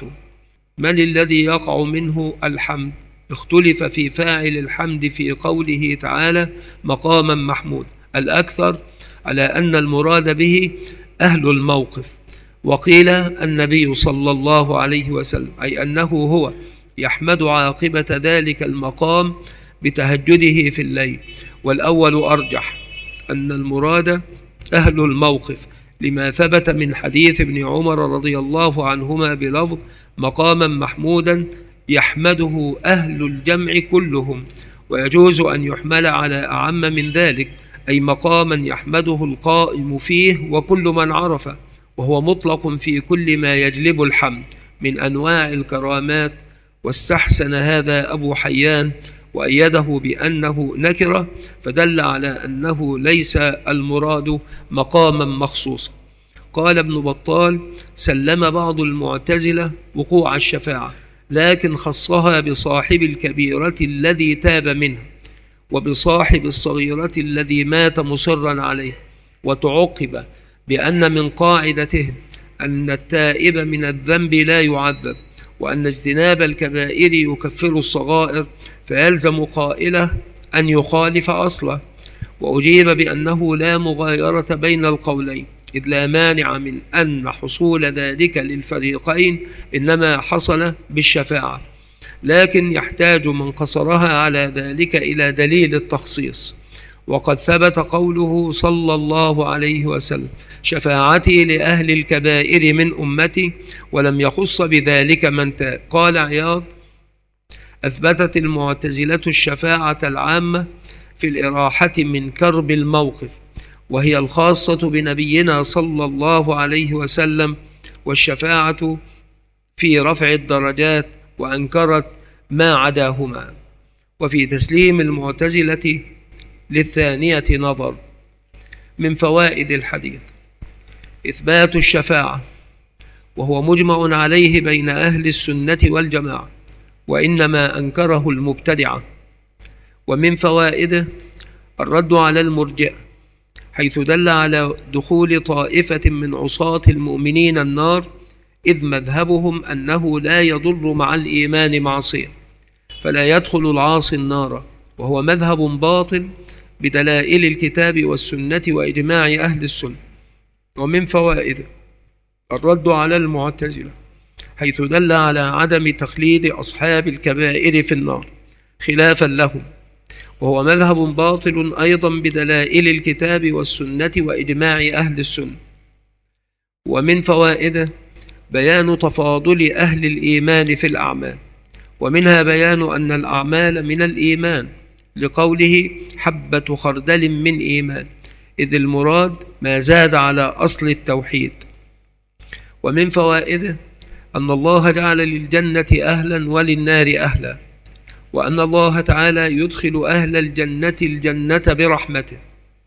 من الذي يقع منه الحمد؟ اختلف في فاعل الحمد في قوله تعالى مقاما محمود. الأكثر على أن المراد به أهل الموقف، وقيل النبي صلى الله عليه وسلم، أي أنه هو يحمد عاقبة ذلك المقام بتهجده في الليل. والأول أرجح، أن المراد أهل الموقف، لما ثبت من حديث ابن عمر رضي الله عنهما بلفظ مقاما محمودا يحمده أهل الجمع كلهم. ويجوز أن يحمل على أعم من ذلك، أي مقاما يحمده القائم فيه وكل من عرفه، وهو مطلق في كل ما يجلب الحمد من أنواع الكرامات. واستحسن هذا أبو حيان وأيده بأنه نكرة، فدل على أنه ليس المراد مقاما مخصوصا. قال ابن بطال: سلم بعض المعتزلة وقوع الشفاعة، لكن خصها بصاحب الكبيرة الذي تاب منه، وبصاحب الصغيرة الذي مات مصرا عليه. وتعقب بأن من قاعدتهم أن التائب من الذنب لا يعذب، وأن اجتناب الكبائر يكفر الصغائر، فيلزم قائله أن يخالف أصله. وأجيب بأنه لا مغايرة بين القولين، إذ لا مانع من أن حصول ذلك للفريقين إنما حصل بالشفاعة، لكن يحتاج من قصرها على ذلك إلى دليل التخصيص. وقد ثبت قوله صلى الله عليه وسلم: شفاعتي لأهل الكبائر من أمتي، ولم يخص بذلك من تاب. قال عياض: أثبتت المعتزلة الشفاعة العامة في الإراحة من كرب الموقف، وهي الخاصة بنبينا صلى الله عليه وسلم، والشفاعة في رفع الدرجات، وأنكرت ما عداهما. وفي تسليم المعتزلة للثانية نظر. من فوائد الحديث إثبات الشفاعة، وهو مجمع عليه بين أهل السنة والجماعة، وإنما أنكره المبتدعة. ومن فوائده الرد على المرجئة، حيث دل على دخول طائفة من عصاة المؤمنين النار، إذ مذهبهم أنه لا يضر مع الإيمان معصية، فلا يدخل العاصي النار، وهو مذهب باطل بدلائل الكتاب والسنة وإجماع أهل السنة. ومن فوائده الرد على المعتزلة، حيث دل على عدم تخليد أصحاب الكبائر في النار خلافا لهم، وهو مذهب باطل أيضا بدلائل الكتاب والسنة وإجماع أهل السنة. ومن فوائده بيان تفاضل أهل الإيمان في الأعمال، ومنها بيان أن الأعمال من الإيمان، لقوله حبة خردل من إيمان، إذ المراد ما زاد على أصل التوحيد. ومن فوائده أن الله جعل للجنة أهلا وللنار أهلا، وأن الله تعالى يدخل أهل الجنة الجنة برحمته.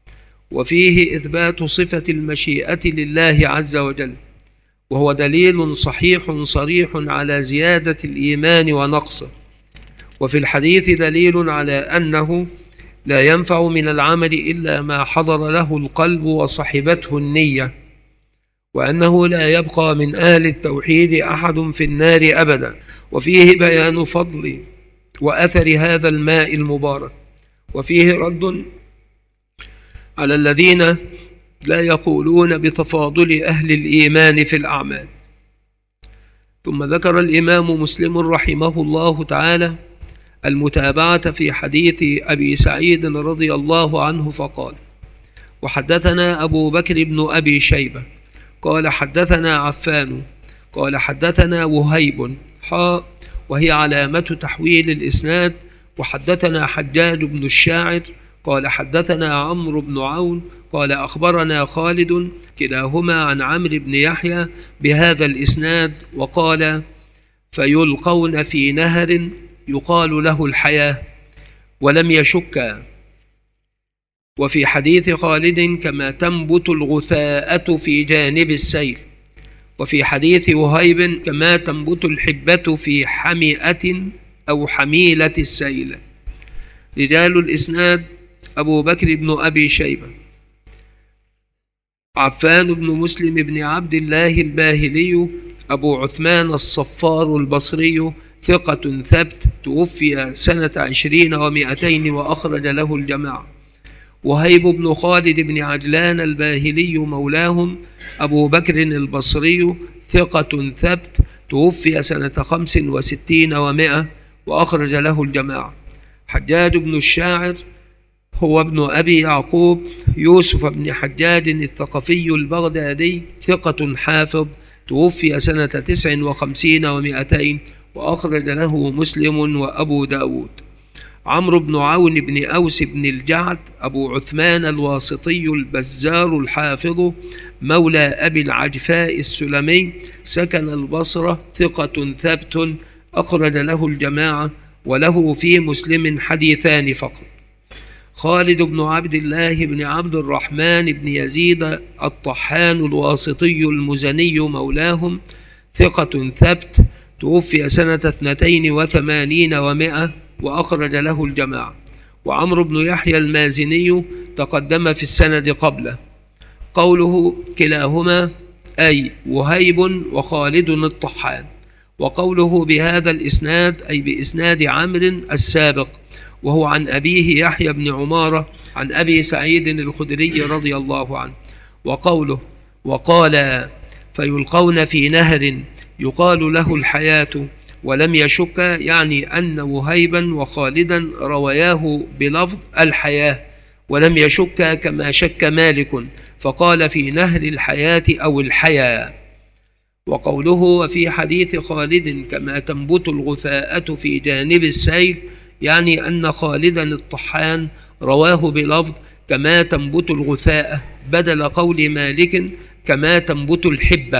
وفيه إثبات صفة المشيئة لله عز وجل، وهو دليل صحيح صريح على زيادة الإيمان ونقصه. وفي الحديث دليل على أنه لا ينفع من العمل إلا ما حضر له القلب وصحبته النية، وأنه لا يبقى من أهل التوحيد أحد في النار أبدا. وفيه بيان فضل وأثر هذا الماء المبارك، وفيه رد على الذين لا يقولون بتفاضل أهل الإيمان في الأعمال. ثم ذكر الإمام مسلم رحمه الله تعالى المتابعة في حديث أبي سعيد رضي الله عنه فقال: وحدثنا أبو بكر بن أبي شيبة قال حدثنا عفان قال حدثنا وهيب حاء وهي علامة تحويل الإسناد. وحدثنا حجاج بن الشاعر قال حدثنا عمرو بن عون قال أخبرنا خالد كلاهما عن عمرو بن يحيى بهذا الإسناد وقال: فيلقون في نهر يقال له الحياة ولم يشك. وفي حديث خالد: كما تنبت الغثاءة في جانب السيل. وفي حديث وهيب: كما تنبت الحبة في حمئة أو حميلة السيل. رجال الإسناد: أبو بكر بن أبي شيبة، عفان بن مسلم بن عبد الله الباهلي أبو عثمان الصفار البصري ثقة ثبت، توفي سنة عشرين ومائتين وأخرج له الجماعة. وهيب بن خالد بن عجلان الباهلي مولاهم أبو بكر البصري ثقة ثبت، توفي سنة خمس وستين ومائة وأخرج له الجماعة. حجاج بن الشاعر هو ابن أبي يعقوب يوسف بن حجاج الثقفي البغدادي ثقة حافظ، توفي سنة تسع وخمسين ومائتين وأخرج له مسلم وأبو داود. عمرو بن عون بن أوس بن الجعد أبو عثمان الواسطي البزار الحافظ مولى أبي العجفاء السلمي، سكن البصرة، ثقة ثبت، أخرج له الجماعة، وله في مسلم حديثان فقط. خالد بن عبد الله بن عبد الرحمن بن يزيد الطحان الواسطي المزني مولاهم، ثقة ثبت، توفي سنة اثنتين وثمانين ومائة وأخرج له الجماعة. وعمرو بن يحيى المازني تقدم في السند قبله. قوله كلاهما أي وهيب وخالد الطحان، وقوله بهذا الإسناد أي بإسناد عمرو السابق، وهو عن أبيه يحيى بن عمارة عن أبي سعيد الخدري رضي الله عنه. وقوله وقال فيلقون في نهر يقال له الحياة ولم يشك، يعني أن وهيبا وخالدا رواياه بلفظ الحياة ولم يشك، كما شك مالك فقال في نهر الحياة أو الحياة. وقوله وفي حديث خالد كما تنبت الغثاءة في جانب السيل، يعني أن خالدا الطحان رواه بلفظ كما تنبت الغثاءة بدل قول مالك كما تنبت الحبة.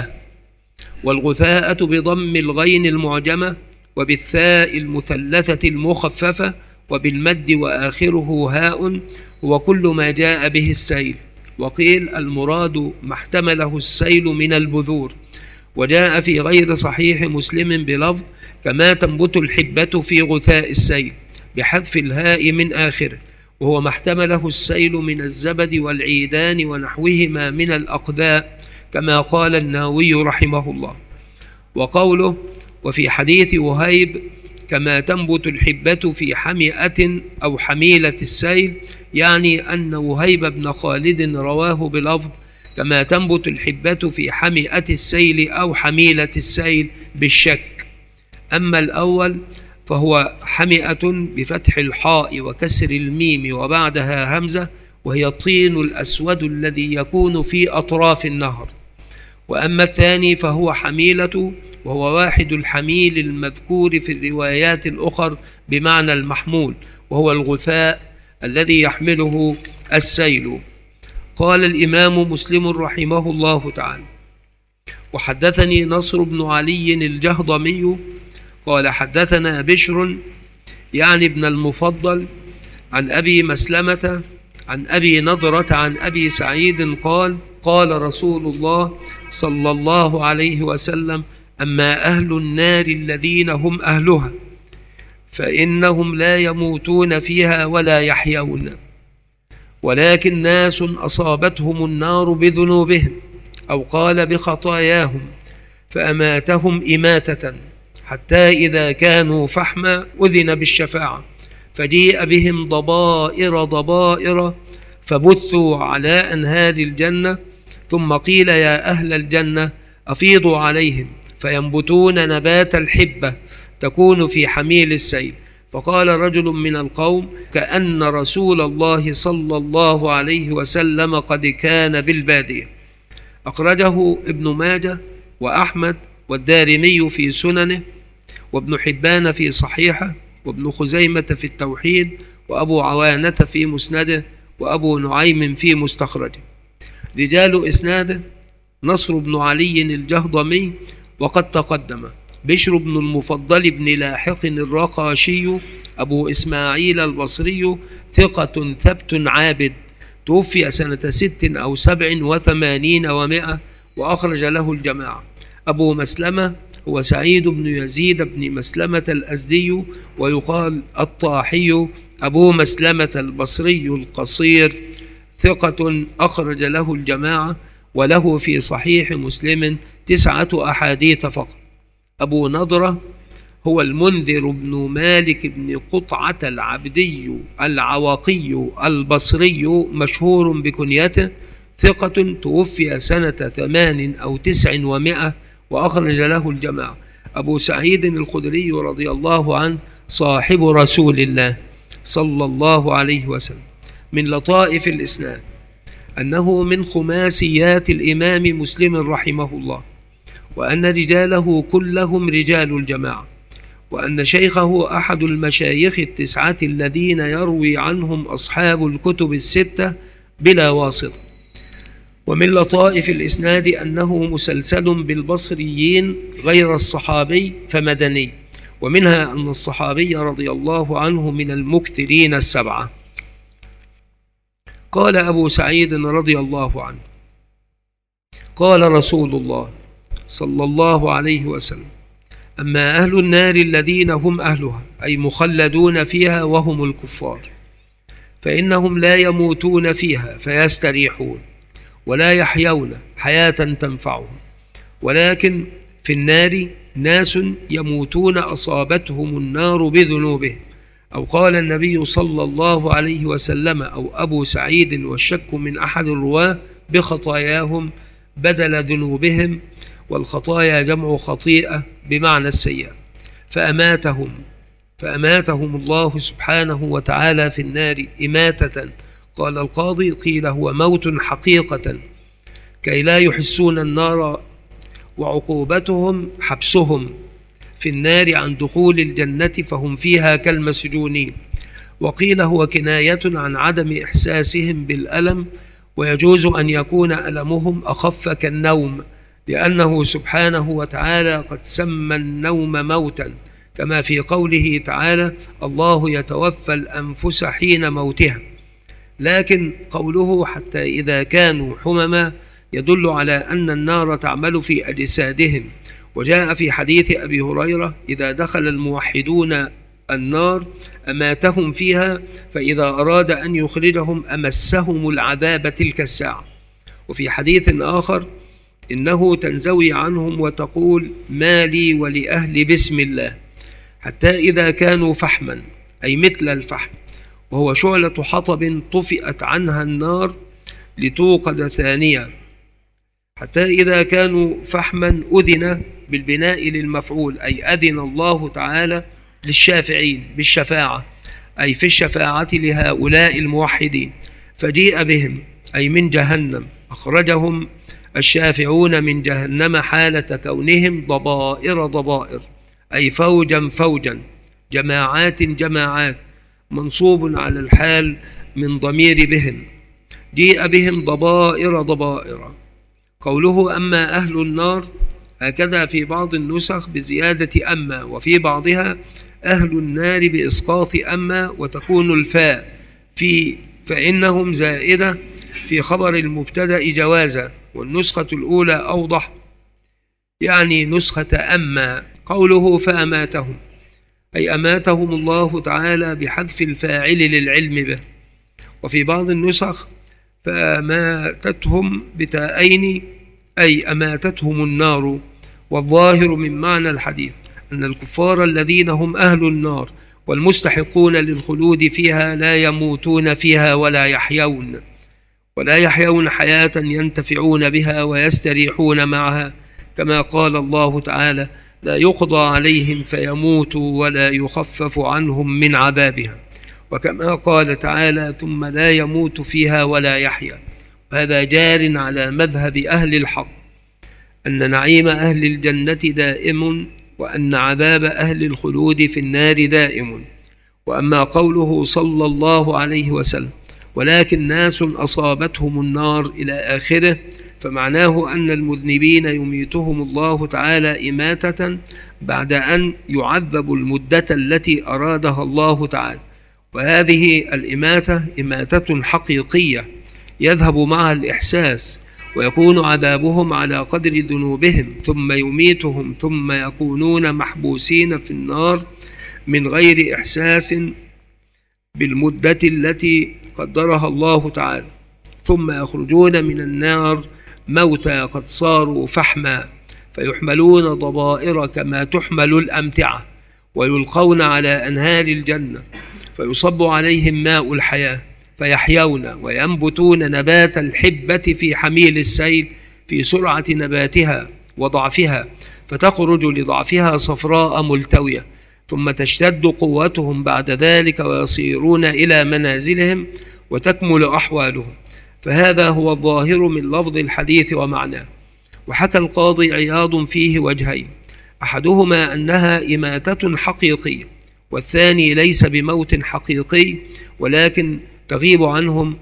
والغثاءة بضم الغين المعجمة وبالثاء المثلثة المخففة وبالمد وآخره هاء، هو كل ما جاء به السيل. وقيل المراد ما احتمله السيل من البذور. وجاء في غير صحيح مسلم بلفظ كما تنبت الحبة في غثاء السيل بحذف الهاء من آخره، وهو ما احتمله السيل من الزبد والعيدان ونحوهما من الأقداء، كما قال النووي رحمه الله. وقوله وفي حديث وهيب كما تنبت الحبة في حمئة أو حميلة السيل، يعني أن وهيب بن خالد رواه بلفظ كما تنبت الحبة في حمئة السيل أو حميلة السيل بالشك. أما الأول فهو حمئة بفتح الحاء وكسر الميم وبعدها همزة، وهي الطين الأسود الذي يكون في أطراف النهر. وأما الثاني فهو حميلة، وهو واحد الحميل المذكور في الروايات الأخر بمعنى المحمول، وهو الغثاء الذي يحمله السيل. قال الإمام مسلم رحمه الله تعالى: وحدثني نصر بن علي الجهضمي قال حدثنا بشر يعني ابن المفضل عن أبي مسلمة عن أبي نضرة عن أبي سعيد قال قال رسول الله صلى الله عليه وسلم: أما أهل النار الذين هم أهلها فإنهم لا يموتون فيها ولا يحيون، ولكن ناس أصابتهم النار بذنوبهم أو قال بخطاياهم فأماتهم إماتة، حتى إذا كانوا فحما أذن بالشفاعة، فجيء بهم ضبائر ضبائر فبثوا على أنهار الجنة، ثم قيل يا أهل الجنة أفيضوا عليهم فينبتون نبات الحبة تكون في حميل السيل. فقال رجل من القوم كأن رسول الله صلى الله عليه وسلم قد كان بالبادية. أخرجه ابن ماجه وأحمد والدارمي في سننه، وابن حبان في صحيحه، وابن خزيمة في التوحيد، وأبو عوانة في مسنده، وأبو نعيم في مستخرجه. رجال إسناده نصر بن علي الجهضمي وقد تقدم، بشر بن المفضل بن لاحق الرقاشي أبو إسماعيل البصري ثقة ثبت عابد، توفي سنة ست أو سبع وثمانين ومائة، وأخرج له الجماعة. أبو مسلمة هو سعيد بن يزيد بن مسلمة الأزدي، ويقال الطاحي أبو مسلمة البصري القصير، ثقة أخرج له الجماعة، وله في صحيح مسلم تسعة أحاديث فقط. أبو نضرة هو المنذر بن مالك بن قطعة العبدي العواقي البصري، مشهور بكنيته، ثقة توفي سنة ثمان أو تسع ومائة، وأخرج له الجماعة. أبو سعيد الخدري رضي الله عنه صاحب رسول الله صلى الله عليه وسلم. من لطائف الإسناد أنه من خماسيات الإمام مسلم رحمه الله، وأن رجاله كلهم رجال الجماعة، وأن شيخه أحد المشايخ التسعة الذين يروي عنهم أصحاب الكتب الستة بلا واسطة. ومن لطائف الإسناد أنه مسلسل بالبصريين غير الصحابي فمدني، ومنها أن الصحابي رضي الله عنه من المكثرين السبعة. قال أبو سعيد رضي الله عنه قال رسول الله صلى الله عليه وسلم: أما أهل النار الذين هم أهلها، أي مخلدون فيها وهم الكفار، فإنهم لا يموتون فيها فيستريحون، ولا يحيون حياة تنفعهم، ولكن في النار ناس يموتون أصابتهم النار بذنوبهم، أو قال النبي صلى الله عليه وسلم أو أبو سعيد والشك من أحد الرواه بخطاياهم بدل ذنوبهم، والخطايا جمع خطيئة بمعنى السيئة، فأماتهم فأماتهم الله سبحانه وتعالى في النار إماتة. قال القاضي: قيل هو موت حقيقة كي لا يحسون النار، وعقوبتهم حبسهم في النار عن دخول الجنة فهم فيها كالمسجونين. وقيل هو كناية عن عدم إحساسهم بالألم، ويجوز أن يكون ألمهم أخف كالنوم، لأنه سبحانه وتعالى قد سمى النوم موتا، كما في قوله تعالى: الله يتوفى الأنفس حين موتها. لكن قوله حتى إذا كانوا حمما يدل على أن النار تعمل في أجسادهم. وجاء في حديث أبي هريرة: إذا دخل الموحدون النار أماتهم فيها، فإذا أراد أن يخرجهم أمسهم العذاب تلك الساعة. وفي حديث آخر: إنه تنزوي عنهم وتقول: ما لي ولأهل بسم الله، حتى إذا كانوا فحما، أي مثل الفحم، وهو شعلة حطب طفئت عنها النار لتوقد ثانية، حتى إذا كانوا فحما أذن بالبناء للمفعول، أي أذن الله تعالى للشافعين بالشفاعة، أي في الشفاعة لهؤلاء الموحدين، فجيء بهم، أي من جهنم. أخرجهم الشافعون من جهنم حالة كونهم ضبائر ضبائر، أي فوجا فوجا، جماعات جماعات، منصوب على الحال من ضمير بهم. جيء بهم ضبائر ضبائر. قوله أما أهل النار هكذا في بعض النسخ بزيادة أما، وفي بعضها أهل النار بإسقاط أما، وتكون الفاء في فإنهم زائدة في خبر المبتدأ جوازا، والنسخة الأولى أوضح، يعني نسخة أما. قوله فأماتهم، أي أماتهم الله تعالى بحذف الفاعل للعلم به. وفي بعض النسخ فأماتتهم بتاءين، أي أماتتهم النار. والظاهر من معنى الحديث أن الكفار الذين هم أهل النار والمستحقون للخلود فيها لا يموتون فيها ولا يحيون، ولا يحيون حياة ينتفعون بها ويستريحون معها، كما قال الله تعالى: لا يقضى عليهم فيموتوا ولا يخفف عنهم من عذابها، وكما قال تعالى: ثم لا يموت فيها ولا يحيا. وهذا جار على مذهب أهل الحق أن نعيم أهل الجنة دائم، وأن عذاب أهل الخلود في النار دائم. وأما قوله صلى الله عليه وسلم: ولكن ناس أصابتهم النار إلى آخره، فمعناه أن المذنبين يميتهم الله تعالى إماتة بعد أن يعذبوا المدة التي أرادها الله تعالى. وهذه الإماتة إماتة حقيقية يذهب معها الإحساس، ويكون عذابهم على قدر ذنوبهم، ثم يميتهم ثم يكونون محبوسين في النار من غير إحساس بالمدة التي قدرها الله تعالى، ثم يخرجون من النار موتى قد صاروا فحما، فيحملون ضبائر كما تحمل الأمتعة، ويلقون على أنهار الجنة، فيصب عليهم ماء الحياة، فيحيون وينبتون نبات الحبة في حميل السيل في سرعة نباتها وضعفها، فتخرج لضعفها صفراء ملتوية، ثم تشتد قوتهم بعد ذلك ويصيرون إلى منازلهم وتكمل أحوالهم. فهذا هو الظاهر من لفظ الحديث ومعناه. وحكى القاضي عياض فيه وجهين: أحدهما أنها إماتة حقيقية، والثاني ليس بموت حقيقي، ولكن تغيب عنهم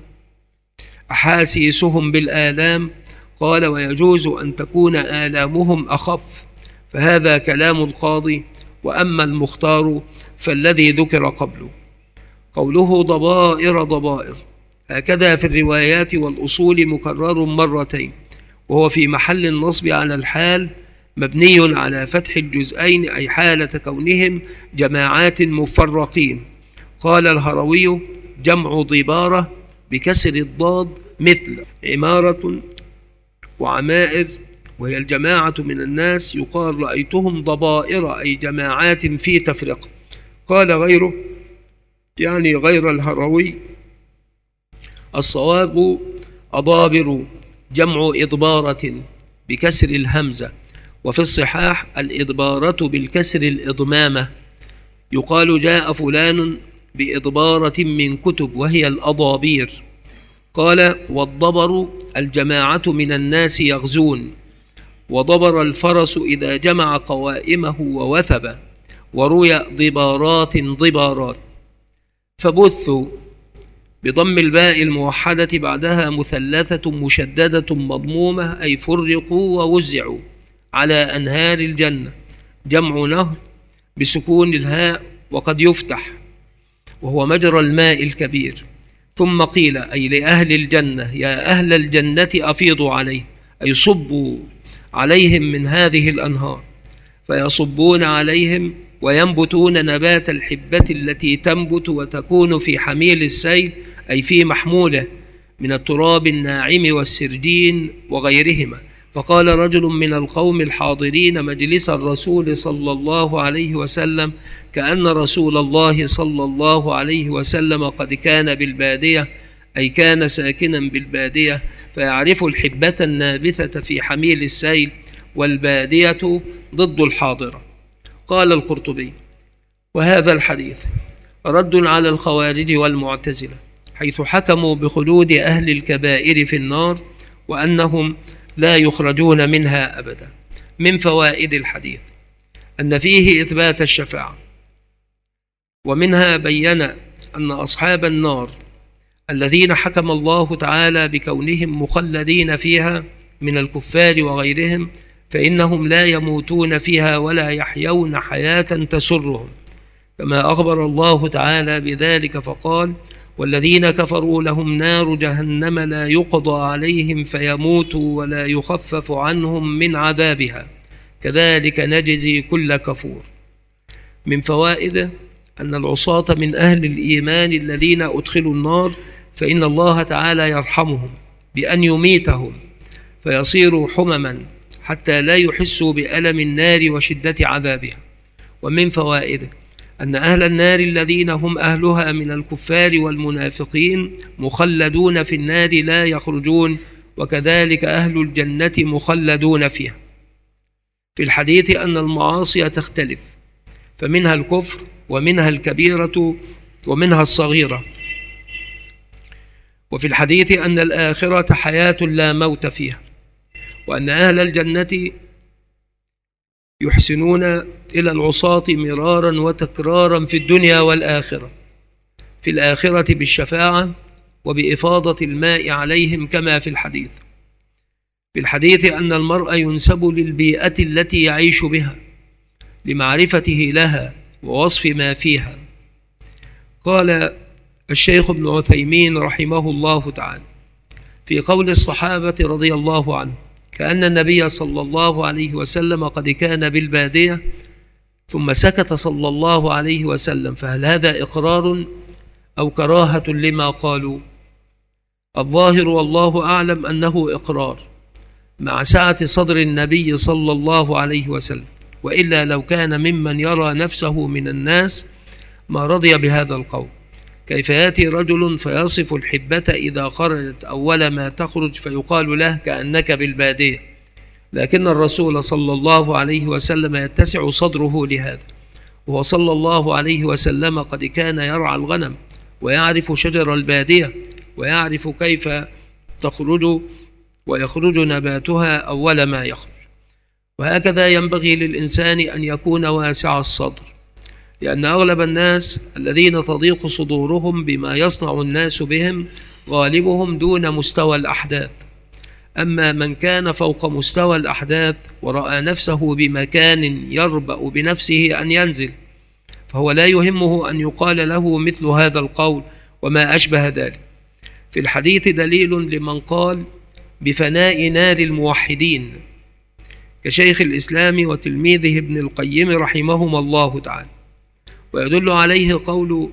أحاسيسهم بالآلام. قال: ويجوز أن تكون آلامهم أخف، فهذا كلام القاضي. وأما المختار فالذي ذكر قبله. قوله ضبائر ضبائر هكذا في الروايات والأصول مكرر مرتين، وهو في محل النصب على الحال مبني على فتح الجزئين، أي حالة كونهم جماعات مفرقين. قال الهروي: جمع ضبارة بكسر الضاد، مثل عمارة وعمائر، وهي الجماعة من الناس، يقال: رأيتهم ضبائر، أي جماعات في تفرقة. قال غيره، يعني غير الهروي: الصواب أضابر، جمع إضبارة بكسر الهمزة، وفي الصحاح الإضبارة بالكسر الإضمامة، يقال: جاء فلان بإضبارة من كتب، وهي الأضابير. قال: والضبر الجماعة من الناس يغزون، وضبر الفرس إذا جمع قوائمه ووثب، وروي ضبارات ضبارات. فبثوا بضم الباء الموحدة بعدها مثلثة مشددة مضمومة، أي فرقوا ووزعوا على أنهار الجنة، جمع نهر بسكون الهاء، وقد يفتح، وهو مجرى الماء الكبير. ثم قيل: أي لأهل الجنة: يا أهل الجنة أفيضوا عليه، أي صبوا عليهم من هذه الأنهار، فيصبون عليهم وينبتون نبات الحبة التي تنبت وتكون في حميل السيل، أي في محموله، من التراب الناعم والسرجين وغيرهما. فقال رجل من القوم الحاضرين مجلس الرسول صلى الله عليه وسلم: كأن رسول الله صلى الله عليه وسلم قد كان بالبادية، أي كان ساكنا بالبادية، فيعرف الحبة النابتة في حميل السيل، والبادية ضد الحاضرة. قال القرطبي: وهذا الحديث رد على الخوارج والمعتزلة، حيث حكموا بخلود أهل الكبائر في النار، وأنهم لا يخرجون منها أبدا. من فوائد الحديث أن فيه إثبات الشفاعة، ومنها بين أن أصحاب النار الذين حكم الله تعالى بكونهم مخلدين فيها من الكفار وغيرهم، فإنهم لا يموتون فيها ولا يحيون حياة تسرهم، كما أخبر الله تعالى بذلك فقال: والذين كفروا لهم نار جهنم لا يقضى عليهم فيموتوا ولا يخفف عنهم من عذابها كذلك نجزي كل كفور. من فوائده أن العصاة من أهل الإيمان الذين أدخلوا النار فإن الله تعالى يرحمهم بأن يميتهم فيصيروا حمما حتى لا يحسوا بألم النار وشدة عذابها. ومن فوائده أن أهل النار الذين هم أهلها من الكفار والمنافقين مخلدون في النار لا يخرجون، وكذلك أهل الجنة مخلدون فيها. في الحديث أن المعاصي تختلف، فمنها الكفر ومنها الكبيرة ومنها الصغيرة. وفي الحديث أن الآخرة حياة لا موت فيها، وأن أهل الجنة يحسنون إلى العصاة مرارا وتكرارا في الدنيا والآخرة، في الآخرة بالشفاعة وبإفاضة الماء عليهم كما في الحديث. في الحديث أن المرء ينسب للبيئة التي يعيش بها لمعرفته لها ووصف ما فيها. قال الشيخ ابن عثيمين رحمه الله تعالى في قول الصحابة رضي الله عنه: كأن النبي صلى الله عليه وسلم قد كان بالبادية ثم سكت صلى الله عليه وسلم، فهل هذا إقرار أو كراهة لما قالوا؟ الظاهر والله أعلم أنه إقرار مع سعة صدر النبي صلى الله عليه وسلم، وإلا لو كان ممن يرى نفسه من الناس ما رضي بهذا القول. كيف يأتي رجل فيصف الحبة إذا خرجت أول ما تخرج فيقال له كأنك بالبادية، لكن الرسول صلى الله عليه وسلم يتسع صدره لهذا، وهو صلى الله عليه وسلم قد كان يرعى الغنم ويعرف شجر البادية ويعرف كيف تخرج ويخرج نباتها أول ما يخرج. وهكذا ينبغي للإنسان أن يكون واسع الصدر، لأن أغلب الناس الذين تضيق صدورهم بما يصنع الناس بهم غالبهم دون مستوى الأحداث. أما من كان فوق مستوى الأحداث ورأى نفسه بمكان يربأ بنفسه أن ينزل، فهو لا يهمه أن يقال له مثل هذا القول وما أشبه ذلك. في الحديث دليل لمن قال بفناء نار الموحدين كشيخ الإسلام وتلميذه ابن القيم رحمهما الله تعالى، ويدل عليه قول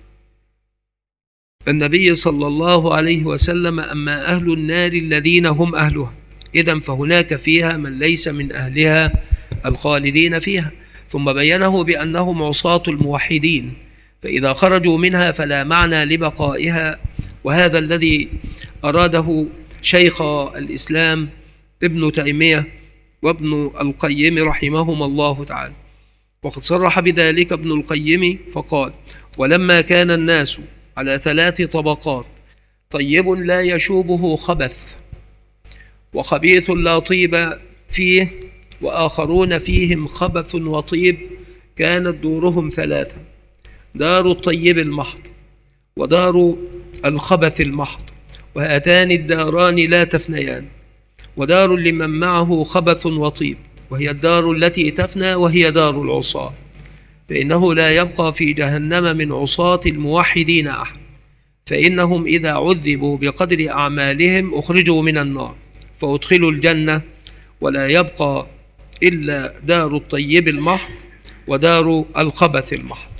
النبي صلى الله عليه وسلم: أما أهل النار الذين هم أهلها، إذن فهناك فيها من ليس من أهلها الخالدين فيها. ثم بينه بأنهم عصاة الموحدين، فإذا خرجوا منها فلا معنى لبقائها، وهذا الذي أراده شيخ الإسلام ابن تيمية وابن القيم رحمهما الله تعالى. وقد صرح بذلك ابن القيم فقال: ولما كان الناس على ثلاث طبقات، طيب لا يشوبه خبث، وخبيث لا طيب فيه، وآخرون فيهم خبث وطيب، كانت دورهم ثلاثة: دار الطيب المحض، ودار الخبث المحض، وهاتان الداران لا تفنيان، ودار لمن معه خبث وطيب، وهي الدار التي تفنى، وهي دار العصاة، فإنه لا يبقى في جهنم من عصاة الموحدين أحد، فإنهم إذا عذبوا بقدر أعمالهم أخرجوا من النار فأدخلوا الجنة، ولا يبقى إلا دار الطيب المحض ودار الخبث المحض.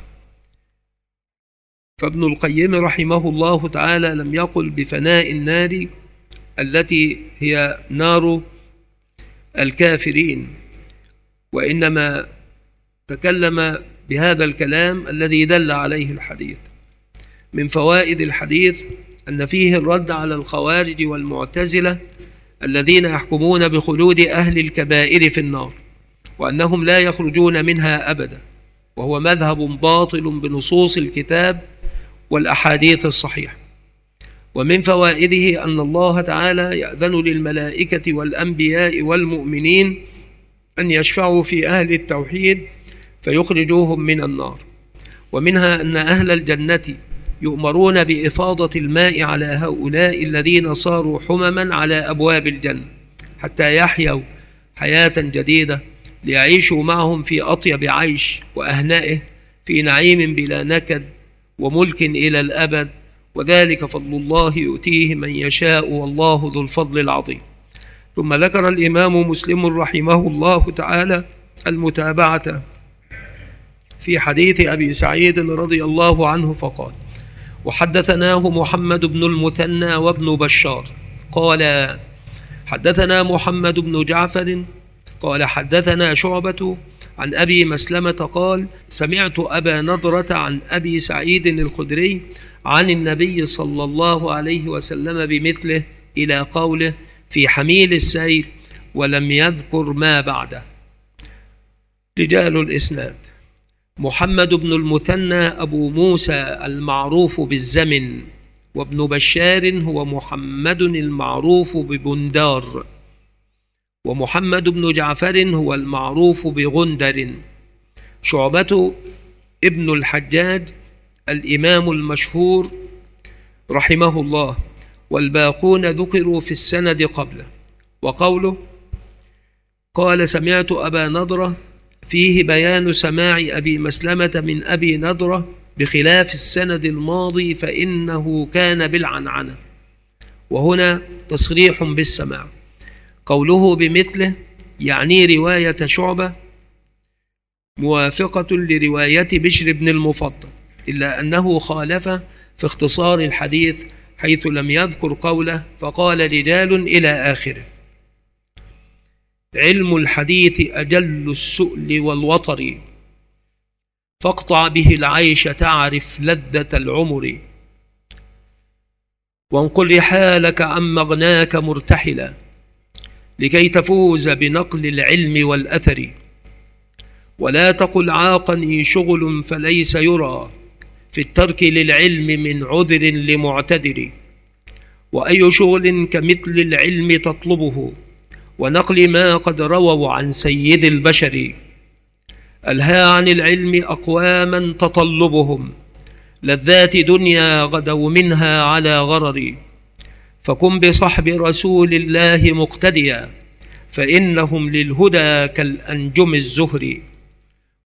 فابن القيم رحمه الله تعالى لم يقل بفناء النار التي هي نار الكافرين، وإنما تكلم بهذا الكلام الذي دل عليه الحديث. من فوائد الحديث أن فيه الرد على الخوارج والمعتزلة الذين يحكمون بخلود أهل الكبائر في النار، وأنهم لا يخرجون منها أبدا، وهو مذهب باطل بنصوص الكتاب والأحاديث الصحيحة. ومن فوائده أن الله تعالى يأذن للملائكة والأنبياء والمؤمنين أن يشفعوا في أهل التوحيد فيخرجوهم من النار. ومنها أن أهل الجنة يؤمرون بإفاضة الماء على هؤلاء الذين صاروا حمما على أبواب الجنة حتى يحيوا حياة جديدة، ليعيشوا معهم في أطيب عيش وأهنائه، في نعيم بلا نكد وملك إلى الأبد، وذلك فضل الله يؤتيه من يشاء والله ذو الفضل العظيم. ثم ذكر الإمام مسلم رحمه الله تعالى المتابعة في حديث أبي سعيد رضي الله عنه فقال: وحدثناه محمد بن المثنى وابن بشار قال حدثنا محمد بن جعفر قال حدثنا شعبة عن أبي مسلمة قال: سمعت أبا نضرة عن أبي سعيد الخدري عن النبي صلى الله عليه وسلم بمثله إلى قوله: في حميل السيل، ولم يذكر ما بعده. رجال الإسناد: محمد بن المثنى أبو موسى المعروف بالزمن، وابن بشار هو محمد المعروف ببندار، ومحمد بن جعفر هو المعروف بغندر. شعبة ابن الحجاج الإمام المشهور رحمه الله، والباقون ذكروا في السند قبله. وقوله قال: سمعت أبا نضرة، فيه بيان سماع أبي مسلمة من أبي نضرة بخلاف السند الماضي فإنه كان بالعنعنة، وهنا تصريح بالسماع. قوله بمثله يعني رواية شعبة موافقة لرواية بشر بن المفضل، إلا أنه خالف في اختصار الحديث حيث لم يذكر قوله فقال رجال إلى آخره. علم الحديث أجل السؤل والوطر، فاقطع به العيش تعرف لذة العمر، وانقل رحالك عن مغناك مرتحلا لكي تفوز بنقل العلم والأثر، ولا تقل عاقني شغل فليس يرى في الترك للعلم من عذر لمعتذر، وأي شغل كمثل العلم تطلبه ونقل ما قد رووا عن سيد البشر. ألهى عن العلم أقواما تطلبهم لذات دنيا غدوا منها على غرر، فكن بصحب رسول الله مقتديا فإنهم للهدى كالأنجم الزهر.